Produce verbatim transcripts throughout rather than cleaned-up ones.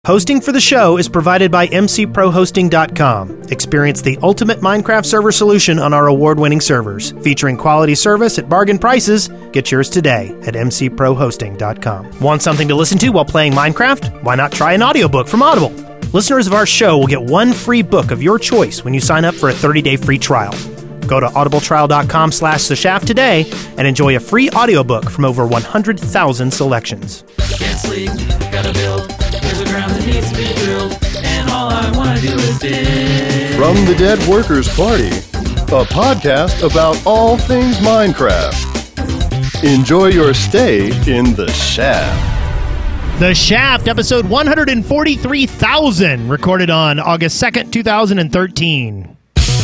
Hosting for the show is provided by M C Pro Hosting dot com. Experience the ultimate Minecraft server solution on our award-winning servers. Featuring quality service at bargain prices, get yours today at M C Pro Hosting dot com. Want something to listen to while playing Minecraft? Why not try an audiobook from Audible? Listeners of our show will get one free book of your choice when you sign up for a thirty-day free trial. Go to audibletrial dot com slash the shaft today and enjoy a free audiobook from over one hundred thousand selections. Can't sleep, gotta build. There's a ground that needs to be drilled, and all I want to do is dig. From the Dead Workers Party, a podcast about all things Minecraft. Enjoy your stay in the shaft. The Shaft, episode one hundred forty-three thousand, recorded on August second, two thousand thirteen.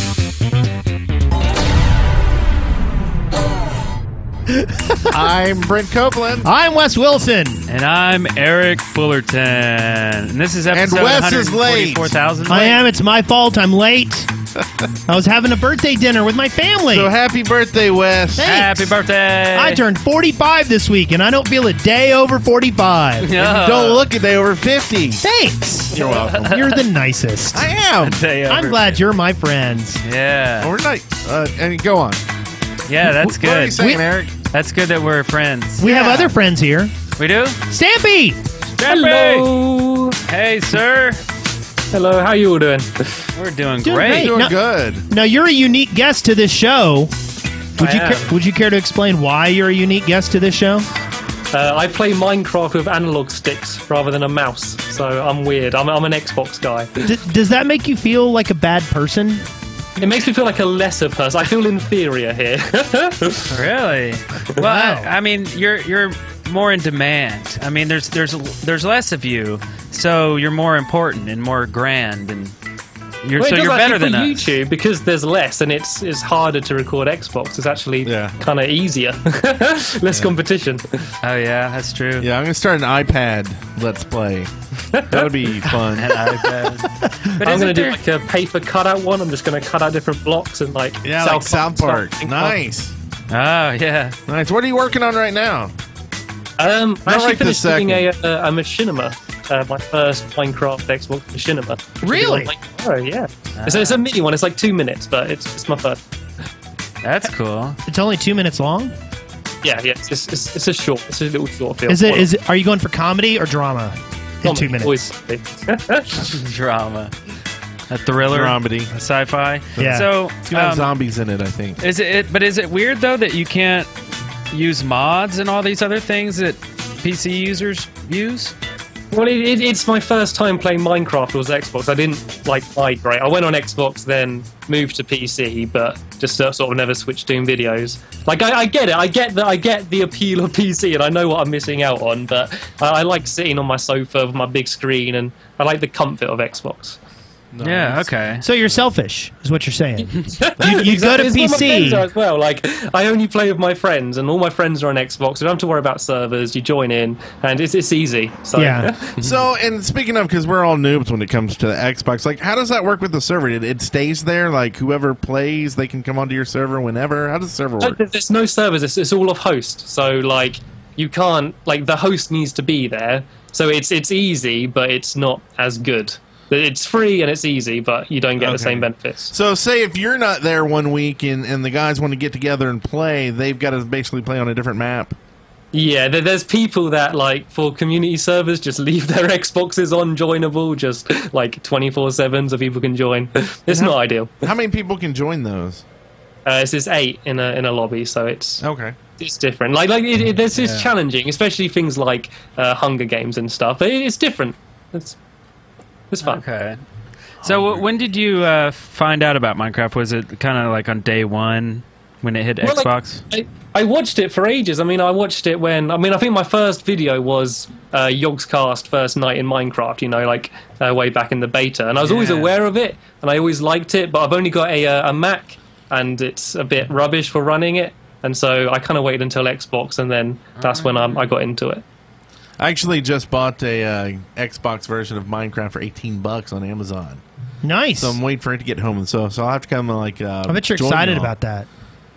I'm Brent Copeland. I'm Wes Wilson. And I'm Eric Fullerton. And this is episode And Wes is late. one hundred forty-four thousand. I am. It's my fault. I'm late. I was having a birthday dinner with my family. So happy birthday, Wes. Thanks. Happy birthday. I turned forty-five this week, and I don't feel a day over forty-five. No. Don't look a day over fifty. Thanks. You're welcome. You're the nicest. I am. Day over. I'm glad you're my friends. Yeah. We're nice. Uh, and go on. Yeah, that's What are you good. saying, We- Eric? That's good that we're friends. We have Yeah. other friends here. We do? Stampy! Hello. Hey, sir. Hello, how you all doing? We're doing, Doing great. great. Doing No- good. Now, you're a unique guest to this show. Would I you am. ca- Would you care to explain why you're a unique guest to this show? Uh, I play Minecraft with analog sticks rather than a mouse, so I'm weird. I'm, I'm an Xbox guy. D- does that make you feel like a bad person? It makes me feel like a lesser person. I feel inferior here. Really? Well, Wow. I, I mean, you're you're more in demand. I mean, there's there's there's less of you, so you're more important and more grand, and you're Well, it so does you're better actually than for us. YouTube because there's less and it's it's harder to record Xbox. It's actually Yeah. kind of easier, less competition. Oh yeah, that's true. Yeah, I'm going to start an iPad Let's Play. That'll be fun. An iPad. But I'm isn't going to do there- like a paper cutout one. I'm just going to cut out different blocks and like Yeah, like South Park. stuff. Nice. Oh yeah. Nice. What are you working on right now? Um, I actually right this finished doing a, second. a, a machinima, uh, my first Minecraft Xbox machinima. Really? Oh yeah. It's, a- it's a mini one. It's like two minutes, but it's it's my first. That's cool. It's only two minutes long. Yeah, yeah. It's it's, it's, it's a short. It's a little short film. Is it? Is it? Are you going for comedy or drama? In two minutes. Drama. A thriller. Dramedy. A sci-fi. Yeah. So, It's going to have um, zombies in it, I think. is it, it? But is it weird though that you can't use mods and all these other things that P C users use? Well, it, it, it's my first time playing Minecraft. It was Xbox. I didn't like migrate. I went on Xbox, then moved to P C, but just uh, sort of never switched doing videos. Like I, I get it. I get that. I get the appeal of P C, and I know what I'm missing out on. But I, I like sitting on my sofa with my big screen, and I like the comfort of Xbox. Yeah. Okay. So you're selfish, is what you're saying. You, you go to It's P what my C. friends are as well. Like I only play with my friends, and all my friends are on Xbox. You don't have to worry about servers. You join in, and it's it's easy. So Yeah. So, and speaking of, because we're all noobs when it comes to the Xbox, like, how does that work with the server? It, it stays there? Like, whoever plays, they can come onto your server whenever? How does the server No, work? there's no servers. It's, it's all off host. So like you can't like the host needs to be there. So it's it's easy, but it's not as good. It's free and it's easy, but you don't get the Okay. same benefits. So, say if you're not there one week and, and the guys want to get together and play, they've got to basically play on a different map. Yeah, there, there's people that like for community servers just leave their Xboxes on joinable, just like twenty-four seven, so people can join. It's not ideal. How many people can join those? Uh, it's just eight in a in a lobby, so it's Okay. it's different. Like like it, it, it's, it's challenging, especially things like uh, Hunger Games and stuff. It, it's different. It's it's fun. Okay. So w- when did you uh, find out about Minecraft? Was it kind of like on day one when it hit Well, like, Xbox? I, I watched it for ages. I mean, I watched it when. I mean, I think my first video was uh, Yogscast first night in Minecraft. You know, like uh, way back in the beta, and I was always Yeah. aware of it, and I always liked it. But I've only got a uh, a Mac, and it's a bit rubbish for running it, and so I kind of waited until Xbox, and then that's when um, I got into it. I actually just bought a uh, Xbox version of Minecraft for eighteen bucks on Amazon. Nice. So I'm waiting for it to get home, and so so I'll have to come and like. Uh, I bet you're join excited y'all. about that.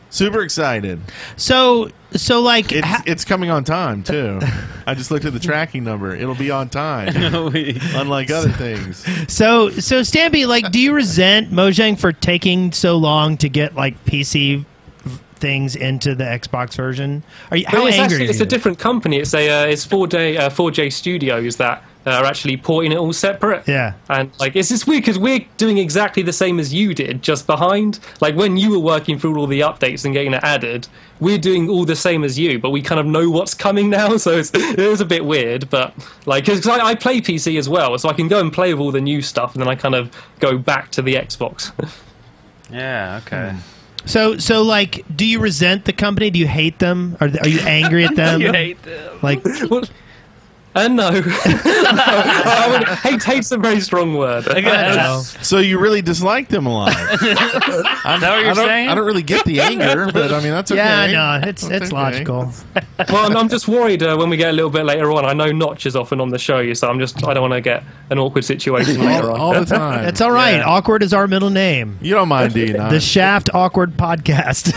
Super excited. So, so like, It's ha- it's coming on time too. I just looked at the tracking number. It'll be on time, unlike other things. so, so Stampy, like, do you resent Mojang for taking so long to get like P C things into the Xbox version? Are you how But it's angry? actually, are it's you? a different company. It's a uh, it's four J uh, four J Studios that uh, are actually porting it all separate. Yeah. And like it's just weird because we're doing exactly the same as you did, just behind. Like when you were working through all the updates and getting it added, we're doing all the same as you, but we kind of know what's coming now. So it's, it is a bit weird, but like because I, I play P C as well, so I can go and play with all the new stuff, and then I kind of go back to the Xbox. Yeah. Okay. So, so like, do you resent the company? Do you hate them? Are, are you angry at them? You hate them. Like, Well, Uh, no. no. I would, hate, hate's a very strong word. I know. So you really dislike them a lot. I'm, Is that what I you're don't, saying? I don't really get the anger, but I mean that's okay. yeah, I know it's That's it's okay. logical. Well, I'm, I'm just worried uh, when we get a little bit later on. I know Notch is often on the show, so I'm just I don't want to get an awkward situation later all, on. all the time. It's all right. Yeah. Awkward is our middle name. You don't mind, do you not? The Shaft Awkward Podcast.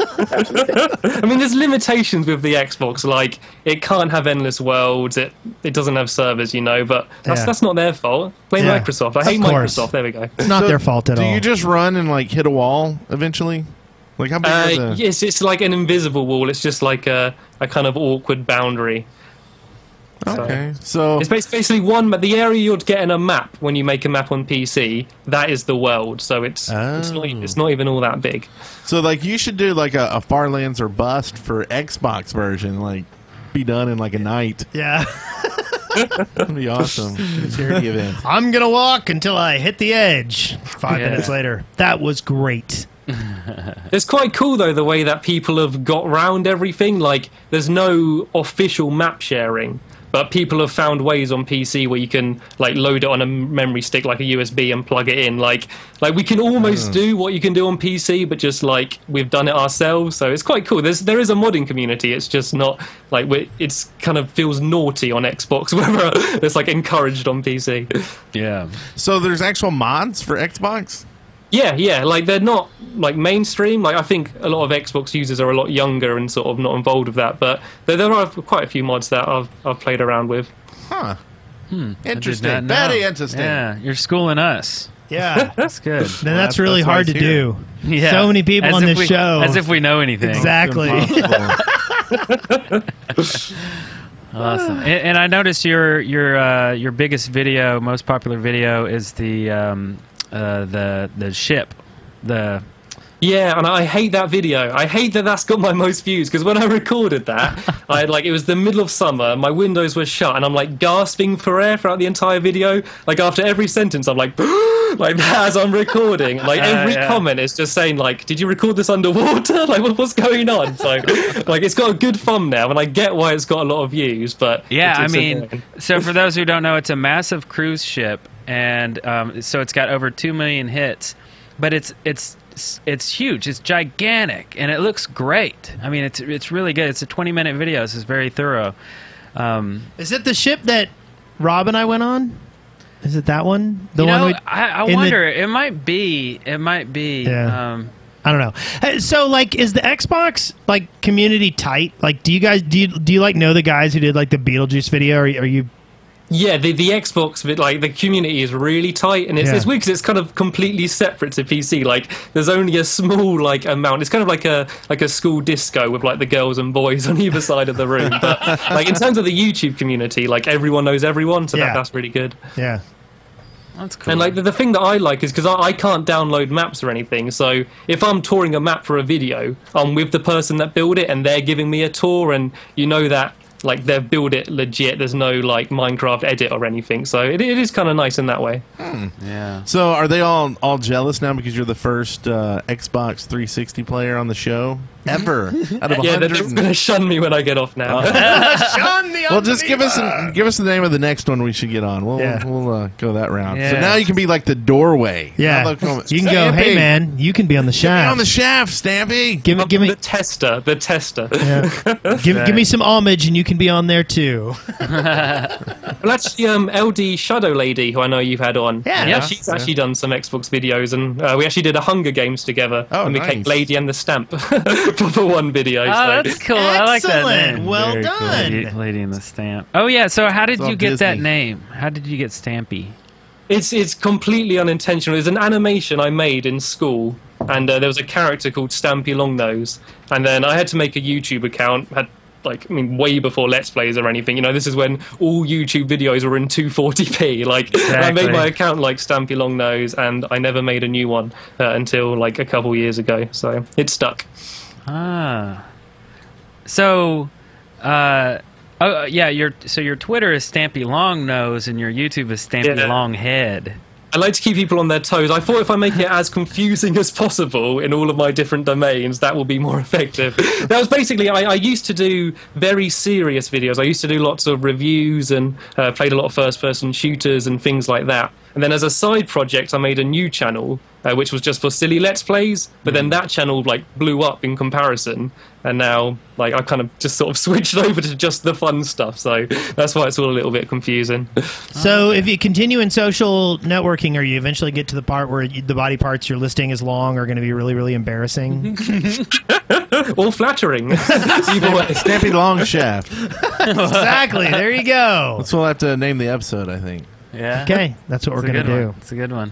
I mean, there's limitations with the Xbox. Like, it can't have endless worlds. It it doesn't have servers, you know. But that's Yeah. that's not their fault. Blame Yeah. Microsoft. I Of hate course. Microsoft. There we go. It's not So their fault at do all. you just run and like hit a wall eventually? Like how big Uh, is a... yes, it's like an invisible wall. It's just like a, a kind of awkward boundary. Okay, so It's bas- basically one, but the area you'd get in a map when you make a map on P C, that is the world. So it's it's not e- Oh. it's not even all that big. so like you should do like a, a Farlands or Bust for Xbox version, like be done in like a night. yeah. That'd be awesome. Charity event. I'm gonna walk until I hit the edge. Five Yeah. minutes later, that was great. It's quite cool though the way that people have got round everything. Like there's no official map sharing, but people have found ways on P C where you can like load it on a memory stick like a U S B and plug it in. Like like we can almost do what you can do on P C, but just like we've done it ourselves. So it's quite cool. There's there is a modding community. It's just not like we it's kind of feels naughty on Xbox, where it's like encouraged on P C. Yeah. So there's actual mods for Xbox. Yeah, yeah, like they're not like mainstream. Like I think a lot of Xbox users are a lot younger and sort of not involved with that. But there, there are quite a few mods that I've I've played around with. Huh. I did Interesting. not know. Very interesting. Yeah, you're schooling us. Yeah. That's good. Then that's that's- really that's why hard to it's here. do. Yeah. So many people As on if this we- show. As if we know anything. Exactly. Impossible. Awesome. And, and I noticed your your uh, your biggest video, most popular video, is the um, uh, the the ship. The Yeah, and I hate that video. I hate that that's got my most views because when I recorded that, I had, like it was the middle of summer, my windows were shut, and I'm like gasping for air throughout the entire video. Like after every sentence, I'm like like that as I'm recording. Like every Uh, yeah. comment is just saying like, "Did you record this underwater? Like what, what's going on?" So like it's got a good thumbnail, and I get why it's got a lot of views. But yeah, it's, I it's mean, annoying. so for those who don't know, it's a massive cruise ship, and um, so it's got over two million hits, but it's it's it's huge, it's gigantic, and it looks great. I mean, it's it's really good. It's a twenty minute video. So it's very thorough. Um, Is it the ship that Rob and I went on? Is it that one? The you one know, we, I, I in the- wonder. It might be. It might be. Yeah. Um, I don't know. Uh, So, like, is the Xbox like community tight? Like, do you guys do you, do you like know the guys who did like the Beetlejuice video? Or are you? Yeah, the the Xbox, bit, like the community is really tight, and it's, Yeah. it's weird because it's kind of completely separate to P C. Like, there's only a small like amount. It's kind of like a like a school disco with like the girls and boys on either side of the room. But like in terms of the YouTube community, like everyone knows everyone, so Yeah. that, that's really good. Yeah. that's cool. And like the, the thing that I like is because I, I can't download maps or anything. So if I'm touring a map for a video, I'm with the person that built it, and they're giving me a tour, and you know that. Like they've built it legit. There's no like Minecraft edit or anything, so it, it is kind of nice in that way. yeah. So are they all all jealous now because you're the first uh, Xbox three sixty player on the show? ever out of Yeah, they're one hundred. going to shun me when I get off now. Well, just give us an, give us the name of the next one we should get on. We'll Yeah. we'll uh, go that round. So Yeah. now you can be like the doorway. Yeah. Now they'll come- You can go, Stampy, hey, man, you can be on the Get me shaft. on the shaft, Stampy. Give me, give me, the tester, the tester. yeah. give, give me some homage, and you can be on there too. Well, actually, um, L D Shadow Lady, who I know you've had on, Yeah. uh, Yeah. she's actually done some Xbox videos, and uh, we actually did a Hunger Games together, Oh, and became nice. Lady and the Stamp for, for one video. Oh, so. that's cool. I like that Excellent. name. Well Very cool. done. Lady, Lady in the Stamp. Oh yeah. So how did It's all you get that Disney. name? How did you get Stampy? It's it's completely unintentional. It's an animation I made in school, and uh, there was a character called Stampy Longnose, and then I had to make a YouTube account. Had like I mean, way before Let's Plays or anything. You know, this is when all YouTube videos were in two forty p. Like I made Exactly. my account like Stampy Longnose, and I never made a new one uh, until like a couple years ago. So it stuck. Ah. So, uh, oh yeah. Your so your Twitter is Stampy Longnose, and your YouTube is Stampy Yeah. Longhead. I like to keep people on their toes. I thought if I make it as confusing as possible in all of my different domains, that will be more effective. That was basically, I, I used to do very serious videos. I used to do lots of reviews and uh, played a lot of first-person shooters and things like that. And then as a side project, I made a new channel, uh, which was just for silly Let's Plays. But then that channel like blew up in comparison. And now like I kind of just sort of switched over to just the fun stuff. So that's why it's all a little bit confusing. So if you continue in social networking, or you eventually get to the part where you, the body parts you're listing as long are going to be really, really embarrassing. All flattering. Either way. Stampy Long Shaft. Exactly. There you go. That's what we'll have to name the episode, I think. Yeah. Okay, that's what It's we're a going to good do. one. It's a good one.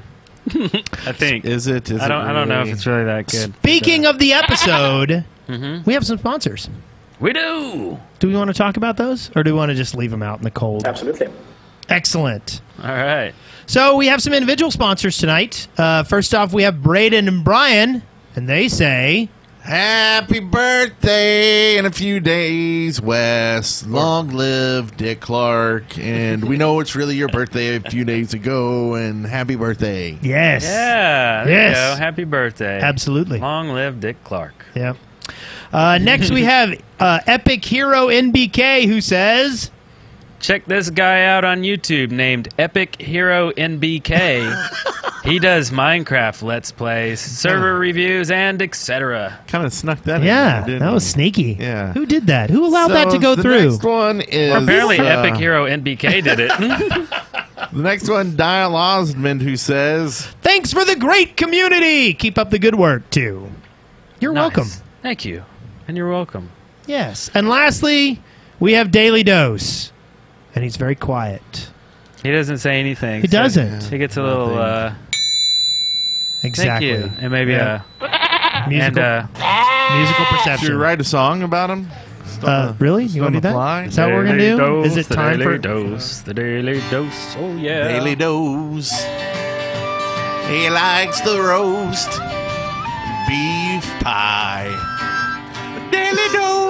I think. Is it? Is I don't. it I don't know if really? it's really that good. Speaking of the episode, Mm-hmm. we have some sponsors. We do. Do we want to talk about those, or do we want to just leave them out in the cold? Absolutely. Excellent. All right. So we have some individual sponsors tonight. Uh, first off, we have Braden and Brian, and they say, Happy birthday in a few days, Wes. Long live Dick Clark. And we know it's really your birthday a few days ago, and happy birthday. yes. Yeah. There Yes. you go. Happy birthday. Absolutely. Long live Dick Clark. Yeah. Uh, next, we have uh, Epic Hero N B K, who says, Check this guy out on YouTube named Epic Hero N B K. He does Minecraft Let's Plays, server reviews, and et cetera. Kind of snuck that in yeah, there, didn't that was we? sneaky. Yeah. Who did that? Who allowed that So to go the through? next one is... Apparently, uh, Epic Hero N B K did it. The next one, Dial Osmond, who says... Thanks for the great community. Keep up the good work, too. You're Nice. welcome. Thank you. And you're welcome. Yes. And lastly, we have Daily Dose, and he's very quiet. He doesn't say anything. He so doesn't. He gets a little, uh, Exactly. thank you. And maybe Yeah. uh, Musical, and, uh, musical Should perception. we write a song about him? Uh, really? You want to do that? apply? Is that what we're going to Daily do? Dose, Is it the time daily for... dose? The daily dose. Oh, yeah. Daily Dose. He likes the roast beef pie. Daily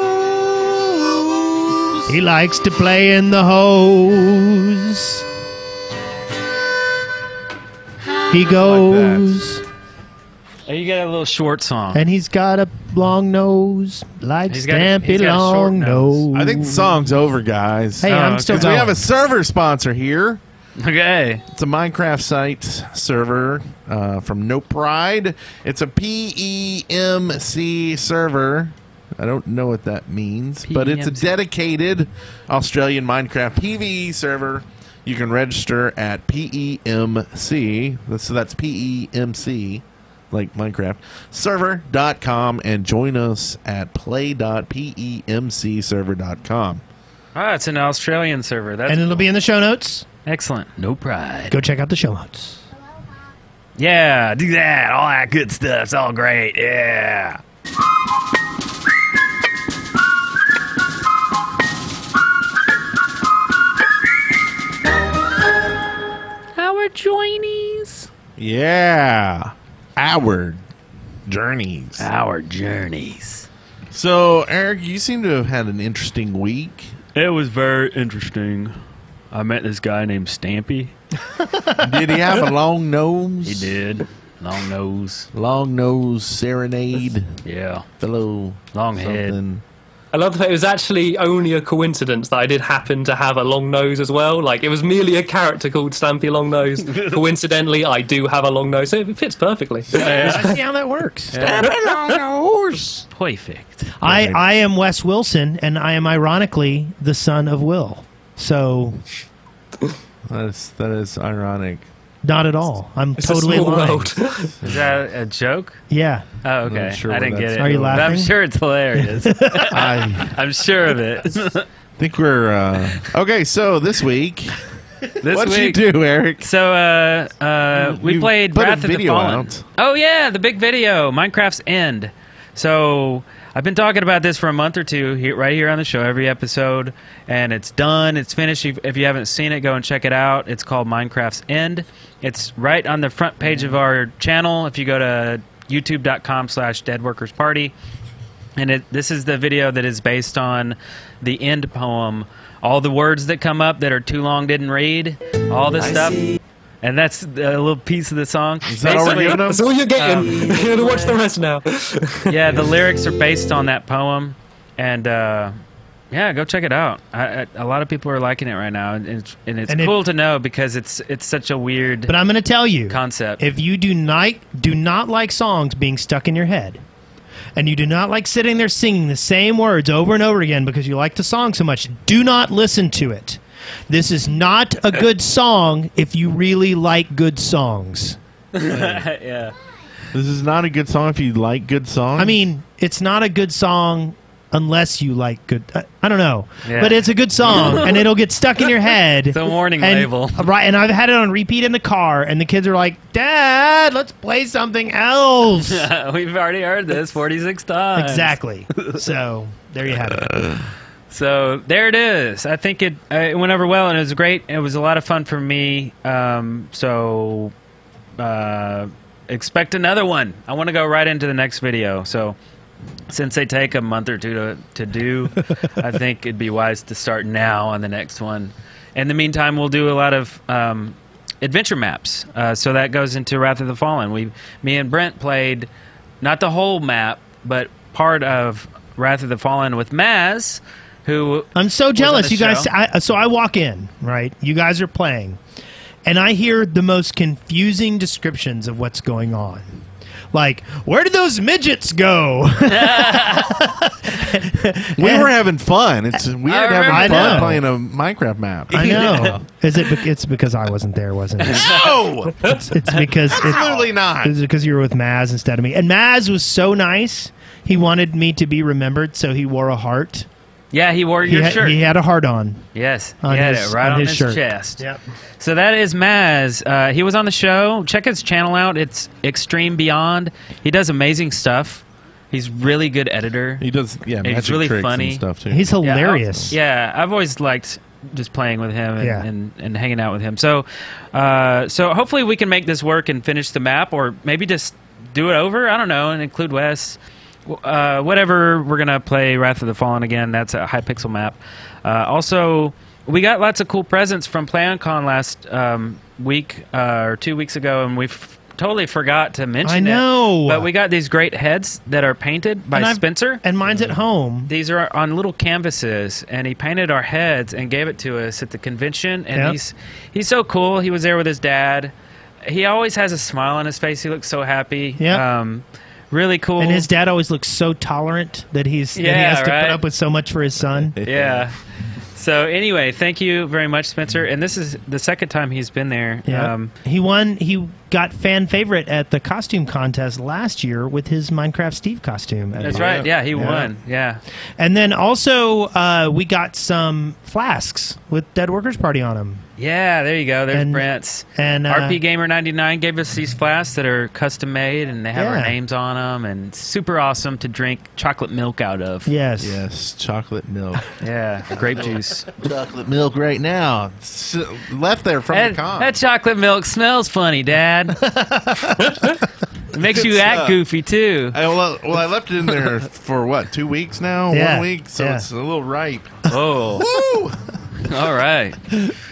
Dose. He likes to play in the hose. He goes, Oh, you got a little short song. and he's got a long nose, like He's got a- Stampy he's got a short long nose. nose. I think the song's over, guys. Hey, Oh, I'm okay. still 'Cause going. we have a server sponsor here. Okay. It's a Minecraft site server uh, from No Pride. It's a P E M C server. I don't know what that means, but it's a P E M C. dedicated Australian Minecraft P V E server. You can register at P E M C. So that's P E M C, like Minecraft, server dot com, and join us at play dot P E M C server dot com. Ah, it's an Australian server. That's and it'll be in the show notes. excellent. No pride. Go check out the show notes. Yeah, do that. All that good stuff's all great. Yeah. Our joinies. Yeah. Our journeys. Our journeys. So, Eric, you seem to have had an interesting week. It was very interesting. I met this guy named Stampy. Did he have a long nose? He did. Long nose. Long nose serenade. Yeah. Fellow. Long head. something. I love the fact it was actually only a coincidence that I did happen to have a long nose as well. Like, it was merely a character called Stampy Longnose. Coincidentally, I do have a long nose, so it fits perfectly. I see how that works. Perfect. I, I am Wes Wilson, and I am ironically the son of Will. So, That's, that is ironic. not at all. I'm It's totally a small lying. world. Is that a joke? Yeah. Oh, okay. Not sure I what didn't get that's- it. Are you But I'm laughing? sure it's hilarious. I I'm sure of it. think we're uh, okay. So this week, This what'd week, you do, Eric? So, uh, uh, we You played put a Wrath of the video Fallen. out. Oh yeah, the big video, Minecraft's End. So I've been talking about this for a month or two here, right here on the show, every episode, and it's done. It's finished. If if you haven't seen it, go and check it out. It's called Minecraft's End. It's right on the front page of our channel. If you go to youtube dot com slash dead workers party, and it, this is the video that is based on the end poem. All the words that come up that are too long didn't read, all this stuff. And that's a little piece of the song. Is that all we're Basically- giving them? That's all you're getting. You're going to watch the rest now. yeah, the lyrics are based on that poem, and uh, yeah, go check it out. I, I, a lot of people are liking it right now, and it's, and it's And it- cool to know because it's it's such a weird But I'm going to tell you, concept. if you do not do not like songs being stuck in your head, and you do not like sitting there singing the same words over and over again because you like the song so much, do not listen to it. This is not a good song if you really like good songs. yeah, This is not a good song if you like good songs. I mean, it's not a good song unless you like good. I, I don't know, Yeah. but it's a good song, and it'll get stuck in your head. it's a warning and, label. right? And I've had it on repeat in the car, and the kids are like, "Dad, let's play something else." We've already heard this forty-six times. Exactly. So there you have it. So there it is. I think it, uh, it went over well, and it was great. It was a lot of fun for me. Um, so uh, expect another one. I want to go right into the next video. So since they take a month or two to, to do, I think it'd be wise to start now on the next one. In the meantime, we'll do a lot of um, adventure maps. Uh, so that goes into Wrath of the Fallen. We, me and Brent played not the whole map, but part of Wrath of the Fallen with Maz, who I'm so jealous. the You guys. show. I, so I walk in, right? You guys are playing, and I hear the most confusing descriptions of what's going on. Like, where did those midgets go? we were having fun. It's weird I having remember fun that. playing a Minecraft map. I know. Is it? bec- It's because I wasn't there, wasn't it? No, It's, it's because it's, absolutely not. it's because you were with Maz instead of me. And Maz was so nice. He wanted me to be remembered, so he wore a heart. yeah, he wore He, your had, shirt. he had a heart on. Yes, he on had his- it right on on, his his, shirt. chest. Yep. So that is Maz. Uh, he was on the show. Check his channel out. It's Extreme Beyond. He does amazing stuff. He's really good editor. He does, yeah, He's magic really tricks funny. and stuff too. He's Yeah, hilarious. I've, yeah, I've always liked just playing with him and, Yeah. and, and hanging out with him. So, uh, so hopefully we can make this work and finish the map, or maybe just do it over. I don't know, and include Wes. Uh, whatever, we're gonna play Wrath of the Fallen again. That's a high pixel map. Uh, also, we got lots of cool presents from PlayOnCon last um, week uh, or two weeks ago, and we f- totally forgot to mention I know. it. But we got these great heads that are painted by And I've- Spencer. And mine's at home. These are on little canvases, and he painted our heads and gave it to us at the convention. And Yep. he's he's so cool. He was there with his dad. He always has a smile on his face. He looks so happy. Yep. Um, really cool. And his dad always looks so tolerant that he's that he Yeah, has to right? put up with so much for his son. yeah. So anyway, thank you very much, Spencer. And this is the second time he's been there. Yeah. Um, he won. He got fan favorite at the costume contest last year with his Minecraft Steve costume. that's right. Yeah, he Yeah. won. Yeah. And then also uh, we got some flasks with Dead Workers Party on them. Yeah, there you go. There's And- Brent's. And uh, R P Gamer ninety-nine gave us these flasks that are custom made, and they have our Yeah. names on them, and super awesome to drink chocolate milk out of. yes, Yes, chocolate milk. Yeah, grape juice. chocolate milk right now. It's left there from That, the con. that chocolate milk smells funny, Dad. It makes you Good act stuff. goofy too. I, well, well, I left it in there for what, two weeks now? Yeah, One week? So yeah. it's a little ripe. Oh, Woo! all right.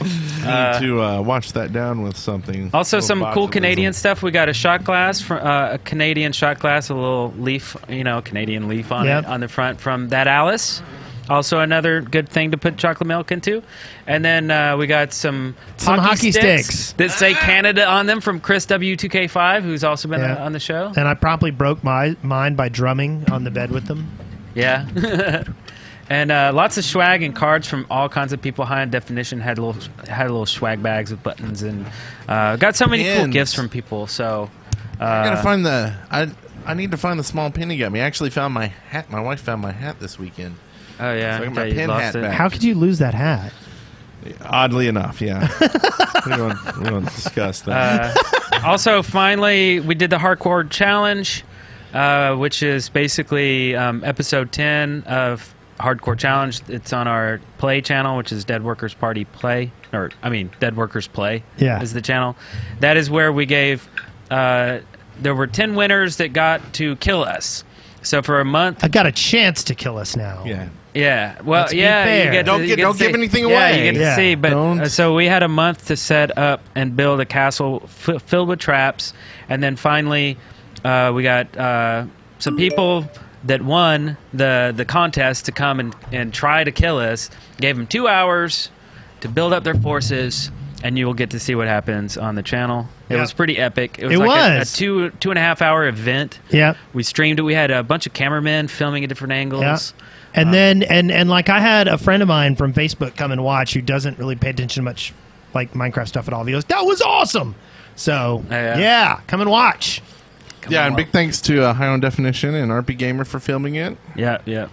Need to uh, watch that down with something. Also, Little some cool botulism. Canadian stuff. We got a shot glass, from, uh, a Canadian shot glass, a little leaf, you know, Canadian leaf on Yep. it on the front from That Alice. Also, another good thing to put chocolate milk into. And then uh, we got some, Some hockey sticks. that say Canada on them from Chris W two K five, who's also been Yeah. on, on the show. And I promptly broke my mine by drumming on the bed with them. Yeah. And uh, lots of swag and cards from all kinds of people. High Definition had little had little swag bags with buttons, and uh, got so many cool Pins. gifts from people. So uh, I gotta find the. I I need to find the small pin you got me. I actually found my hat. My wife found my hat this weekend. oh yeah, So I got my yeah, you pin lost hat it. back. How could you lose that hat? Oddly enough, yeah. we, won't, we won't discuss that. Uh, also, finally, we did the Hardcore Challenge, uh, which is basically um, episode ten of Hardcore Challenge. It's on our Play channel, which is Dead Workers Party Play, or I mean, Dead Workers Play Yeah. is the channel. That is where we gave. Uh, there were ten winners that got to kill us. So for a month, I got a chance to kill us now. yeah. yeah. Well, Let's be yeah. fair. You get Don't to, get- you get don't to give see- anything Yeah, away. you get to Yeah. see. But Don't. uh, so we had a month to set up and build a castle f- filled with traps, and then finally uh, we got uh, some people that won the the contest to come and, and try to kill us. Gave them two hours to build up their forces, and you will get to see what happens on the channel. It Yeah. was pretty epic. It was It like a- was. A, two two and a half hour event. Yep. We streamed it. We had a bunch of cameramen filming at different angles. Yeah. And then and and like I had a friend of mine from Facebook come and watch who doesn't really pay attention to much like Minecraft stuff at all. He goes, "That was awesome." So Yeah. yeah, come and watch. Come Yeah, on. and big thanks to uh, High on Definition and R P Gamer for filming it. Yeah, yeah.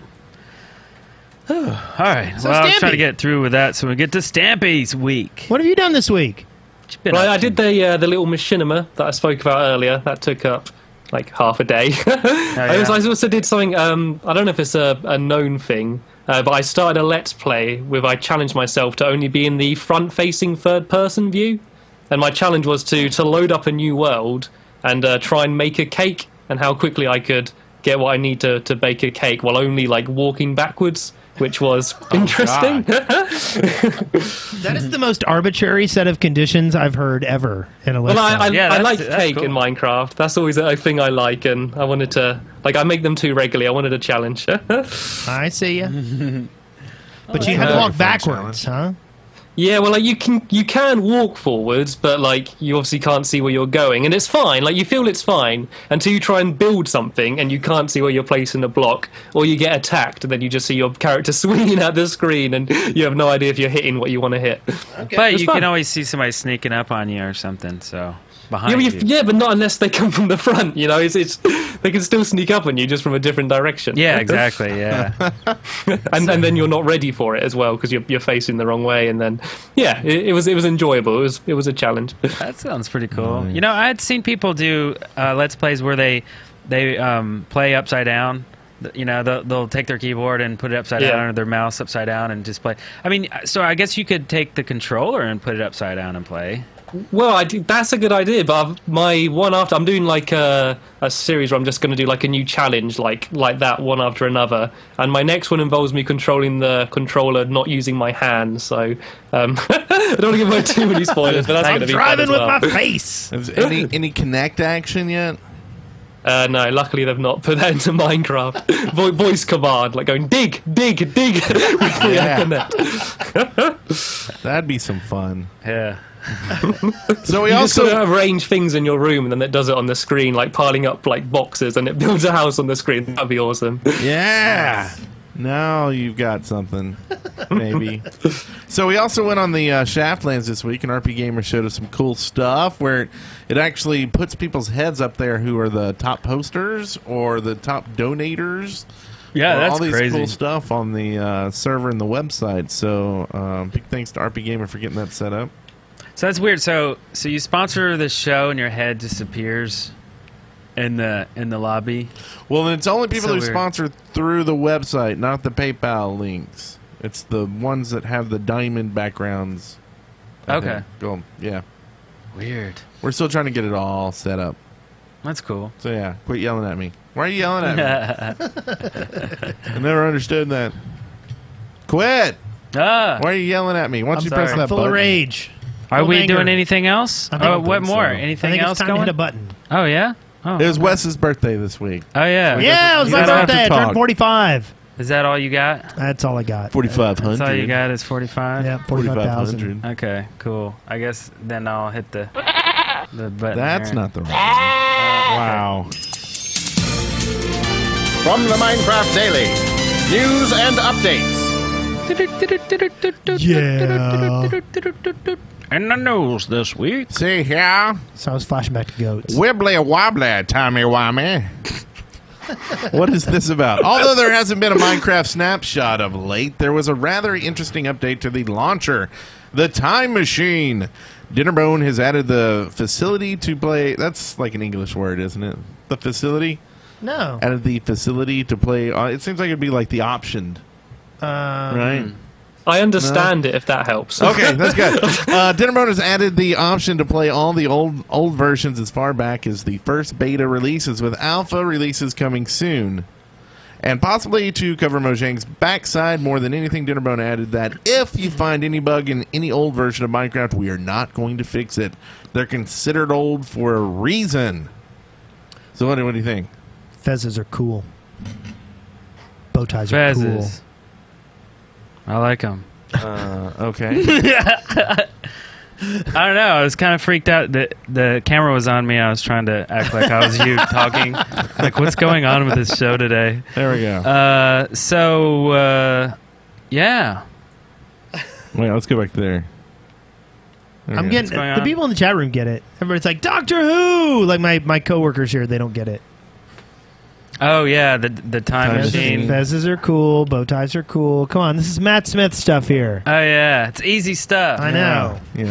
All right. So well, I was trying Stampy. to get through with that, so we get to Stampy's week. What have you done this week? What you been Right, up I to? did the uh, the little machinima that I spoke about earlier. That took up like half a day. I, was, yeah. I also did something. Um, I don't know if it's a, a known thing, uh, but I started a Let's Play with I challenged myself to only be in the front-facing third-person view, and my challenge was to to load up a new world and uh, try and make a cake, and how quickly I could get what I need to to bake a cake while only like walking backwards. Which was interesting. That is the most arbitrary set of conditions I've heard ever in a Well, Let's I, I, Play. Yeah, I that's- like that's cake cool. in Minecraft. That's always a thing I like, and I wanted to like I make them too regularly. I wanted a challenge. I see you. But you Yeah. had to walk Fun backwards, huh? Yeah, well, like you can you can walk forwards, but like you obviously can't see where you're going, and it's fine. Like you feel it's fine until you try and build something, and you can't see where you're placing a block, or you get attacked, and then you just see your character swinging at the screen, and you have no idea if you're hitting what you want to hit. But It's you fun. can always see somebody sneaking up on you or something, so behind Yeah, but you. you, yeah, but not unless they come from the front. You know, it's, it's they can still sneak up on you just from a different direction. Yeah, exactly, yeah. and, and then you're not ready for it as well because you're, you're facing the wrong way. And then, yeah, it, it was it was enjoyable. It was it was a challenge. That sounds pretty cool. You know, I had seen people do uh, Let's Plays where they they um, play upside down. Th- You know, they'll, they'll take their keyboard and put it upside Yeah. down, or their mouse upside down, and just play. I mean, so I guess you could take the controller and put it upside down and play. Well, I do, that's a good idea. But I've, my one after, I'm doing like a, a series where I'm just going to do like a new challenge, like like that one after another. And my next one involves me controlling the controller, not using my hands. So um, I don't want to give away too many spoilers, but that's going I'm to be driving fun with as well. my face. Is any any Connect action yet? Uh, no, luckily they've not put that into Minecraft. Vo- voice command, like going dig, dig, dig with the Yeah. Ethernet. That'd be some fun. Yeah. So we You just also sort of arrange things in your room, and then it does it on the screen, like piling up like boxes, and it builds a house on the screen. That'd be awesome. yeah. Now you've got something, maybe. So we also went on the uh, Shaftlands this week, and R P Gamer showed us some cool stuff where it actually puts people's heads up there who are the top posters or the top donators. Yeah, or that's all these crazy. cool stuff on the uh, server and the website. So um, big thanks to R P Gamer for getting that set up. So that's weird. So so you sponsor the show and your head disappears in the in the lobby. Well, and it's only people So who weird. sponsor through the website, not the PayPal links. It's the ones that have the diamond backgrounds. I Okay. think. Go, yeah. Weird. We're still trying to get it all set up. That's cool. So yeah, quit yelling at me. Why are you yelling at me? I never understood that. Quit! ah. Why are you yelling at me? Why don't I'm you press sorry. that Full button? of rage. Are we Banger. doing anything else? I think- Oh, what so. more? I I Anything think else it's time going? to hit a button. Oh yeah. Oh, It was Wes's birthday this week. oh yeah. Yeah, it was He my doesn't have to birthday. I turned talk. forty-five. Is that all you got? That's all I got. forty-five hundred. That's all you got is forty-five. Yeah, forty-five thousand. Okay, cool. I guess then I'll hit the the button. That's here. not the right one. Wow. From the Minecraft Daily, news and updates. Yeah. In the news this week. See here. So I was flashing back to goats. Wibbly wobbly, Tommy Wimey. What is this about? Although there hasn't been a Minecraft snapshot of late, there was a rather interesting update to the launcher, the Time Machine. Dinnerbone has added the facility to play. That's like an English word, isn't it? The facility? No. Added the facility to play. Uh, it seems like it'd be like the optioned, Um, right? I understand it if that helps. Okay, that's good. Uh, Dinnerbone has added the option to play all the old old versions as far back as the first beta releases, with alpha releases coming soon. And possibly to cover Mojang's backside more than anything, Dinnerbone added that if you find any bug in any old version of Minecraft, we are not going to fix it. They're considered old for a reason. So what do, what do you think? Fezzes are cool. Bow ties are cool. Fezzes. I like them. Uh, okay. I don't know. I was kind of freaked out that the camera was on me. I was trying to act like I was you talking. Like, what's going on with this show today? There we go. Uh, so, uh, yeah. Wait, let's go back there. There I'm we go. getting going the on? people in the chat room get it. Everybody's like Doctor Who. Like my my coworkers here, they don't get it. Oh, yeah, the the time, Time machine. machine. Fezzes are cool. Bow ties are cool. Come on, this is Matt Smith stuff here. Oh, yeah. It's easy stuff. I know. Yeah.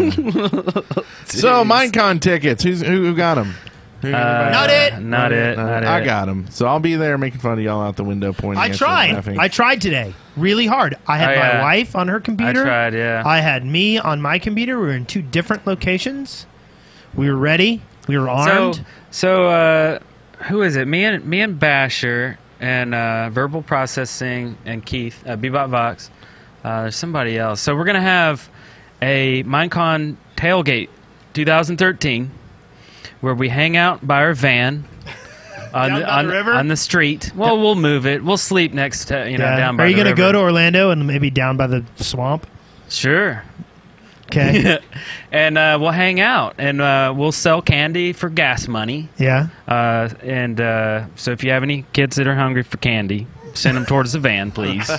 So, Minecon tickets. Who's, who, who got them? Uh, Not it. Not it. Not it. I got them. So I'll be there making fun of y'all out the window pointing. I at you, tried. laughing. I tried today really hard. I had Oh, my yeah. wife on her I computer. tried, yeah. I had me on my computer. We were in two different locations. We were ready. We were armed. So, so uh, who is it? Me and me and Basher and uh, Verbal Processing and Keith, uh, Bebop Vox. Uh, there's somebody else. So we're gonna have a Minecon tailgate twenty thirteen, where we hang out by our van on Down the, by on, the river? on the street. Well, we'll move it. We'll sleep next to you know Yeah. down by Are you the going to go river. to Orlando and maybe down by the swamp? Sure. Okay. And uh, we'll hang out and uh, we'll sell candy for gas money. Yeah. Uh, and uh, so if you have any kids that are hungry for candy, send them towards the van, please.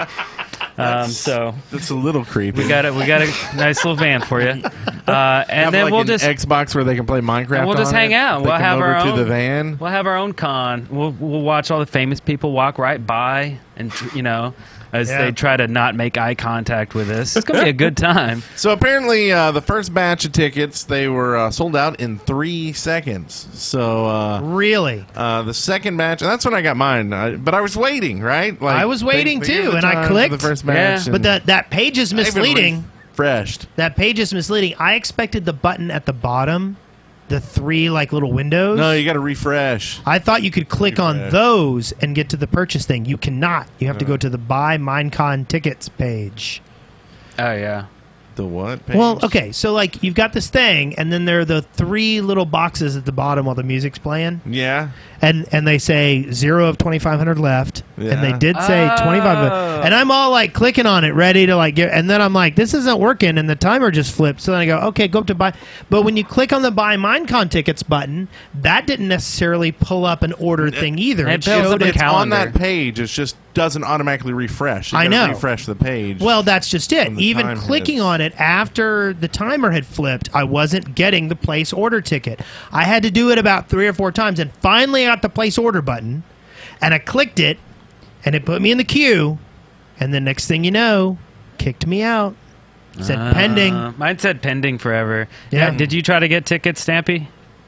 Um, so That's a little creepy. we got a, we got a nice little van for you, uh, and have then like we'll an just Xbox where they can play Minecraft. And we'll just on hang it. out. They We'll come have over our to own- the van. we'll have our own con. We'll we'll watch all the famous people walk right by, and tr- you know, as Yeah. they try to not make eye contact with us. It's gonna be a good time. So apparently, uh, the first batch of tickets they were uh, sold out in three seconds. So uh, Really? uh, the second batch, and that's when I got mine. I, but I was waiting, right? Like I was waiting, they- they too, gave the and I time for clicked. the first batch. Yeah. But that that page is misleading. Refreshed. That page is misleading. I expected the button at the bottom, the three like little windows. No, you got to refresh. I thought you could click on Refresh. those and get to the purchase thing. You cannot. You have to go to the buy Minecon tickets page. Oh yeah. The what? Page? Well, okay, so like you've got this thing, and then there are the three little boxes at the bottom while the music's playing, Yeah. and and they say zero of twenty five hundred left, Yeah. and they did say Oh. twenty five, and I'm all like clicking on it, ready to like get, and then I'm like, this isn't working, and the timer just flipped. So then I go, okay, go up to buy, but when you click on the buy Minecon tickets button, that didn't necessarily pull up an order thing either. It It builds showed up a it. It's on calendar. that page. It just doesn't automatically refresh. You I gotta know. Refresh the page. Well, that's just it. When the Even time clicking hits. on it after the timer had flipped, I wasn't getting the place order ticket. I had to do it about three or four times, and finally I got the place order button, and I clicked it, and it put me in the queue, and the next thing you know, kicked me out. Said pending. Uh, mine said pending forever. Yeah. Yeah. Did you try to get tickets, Stampy?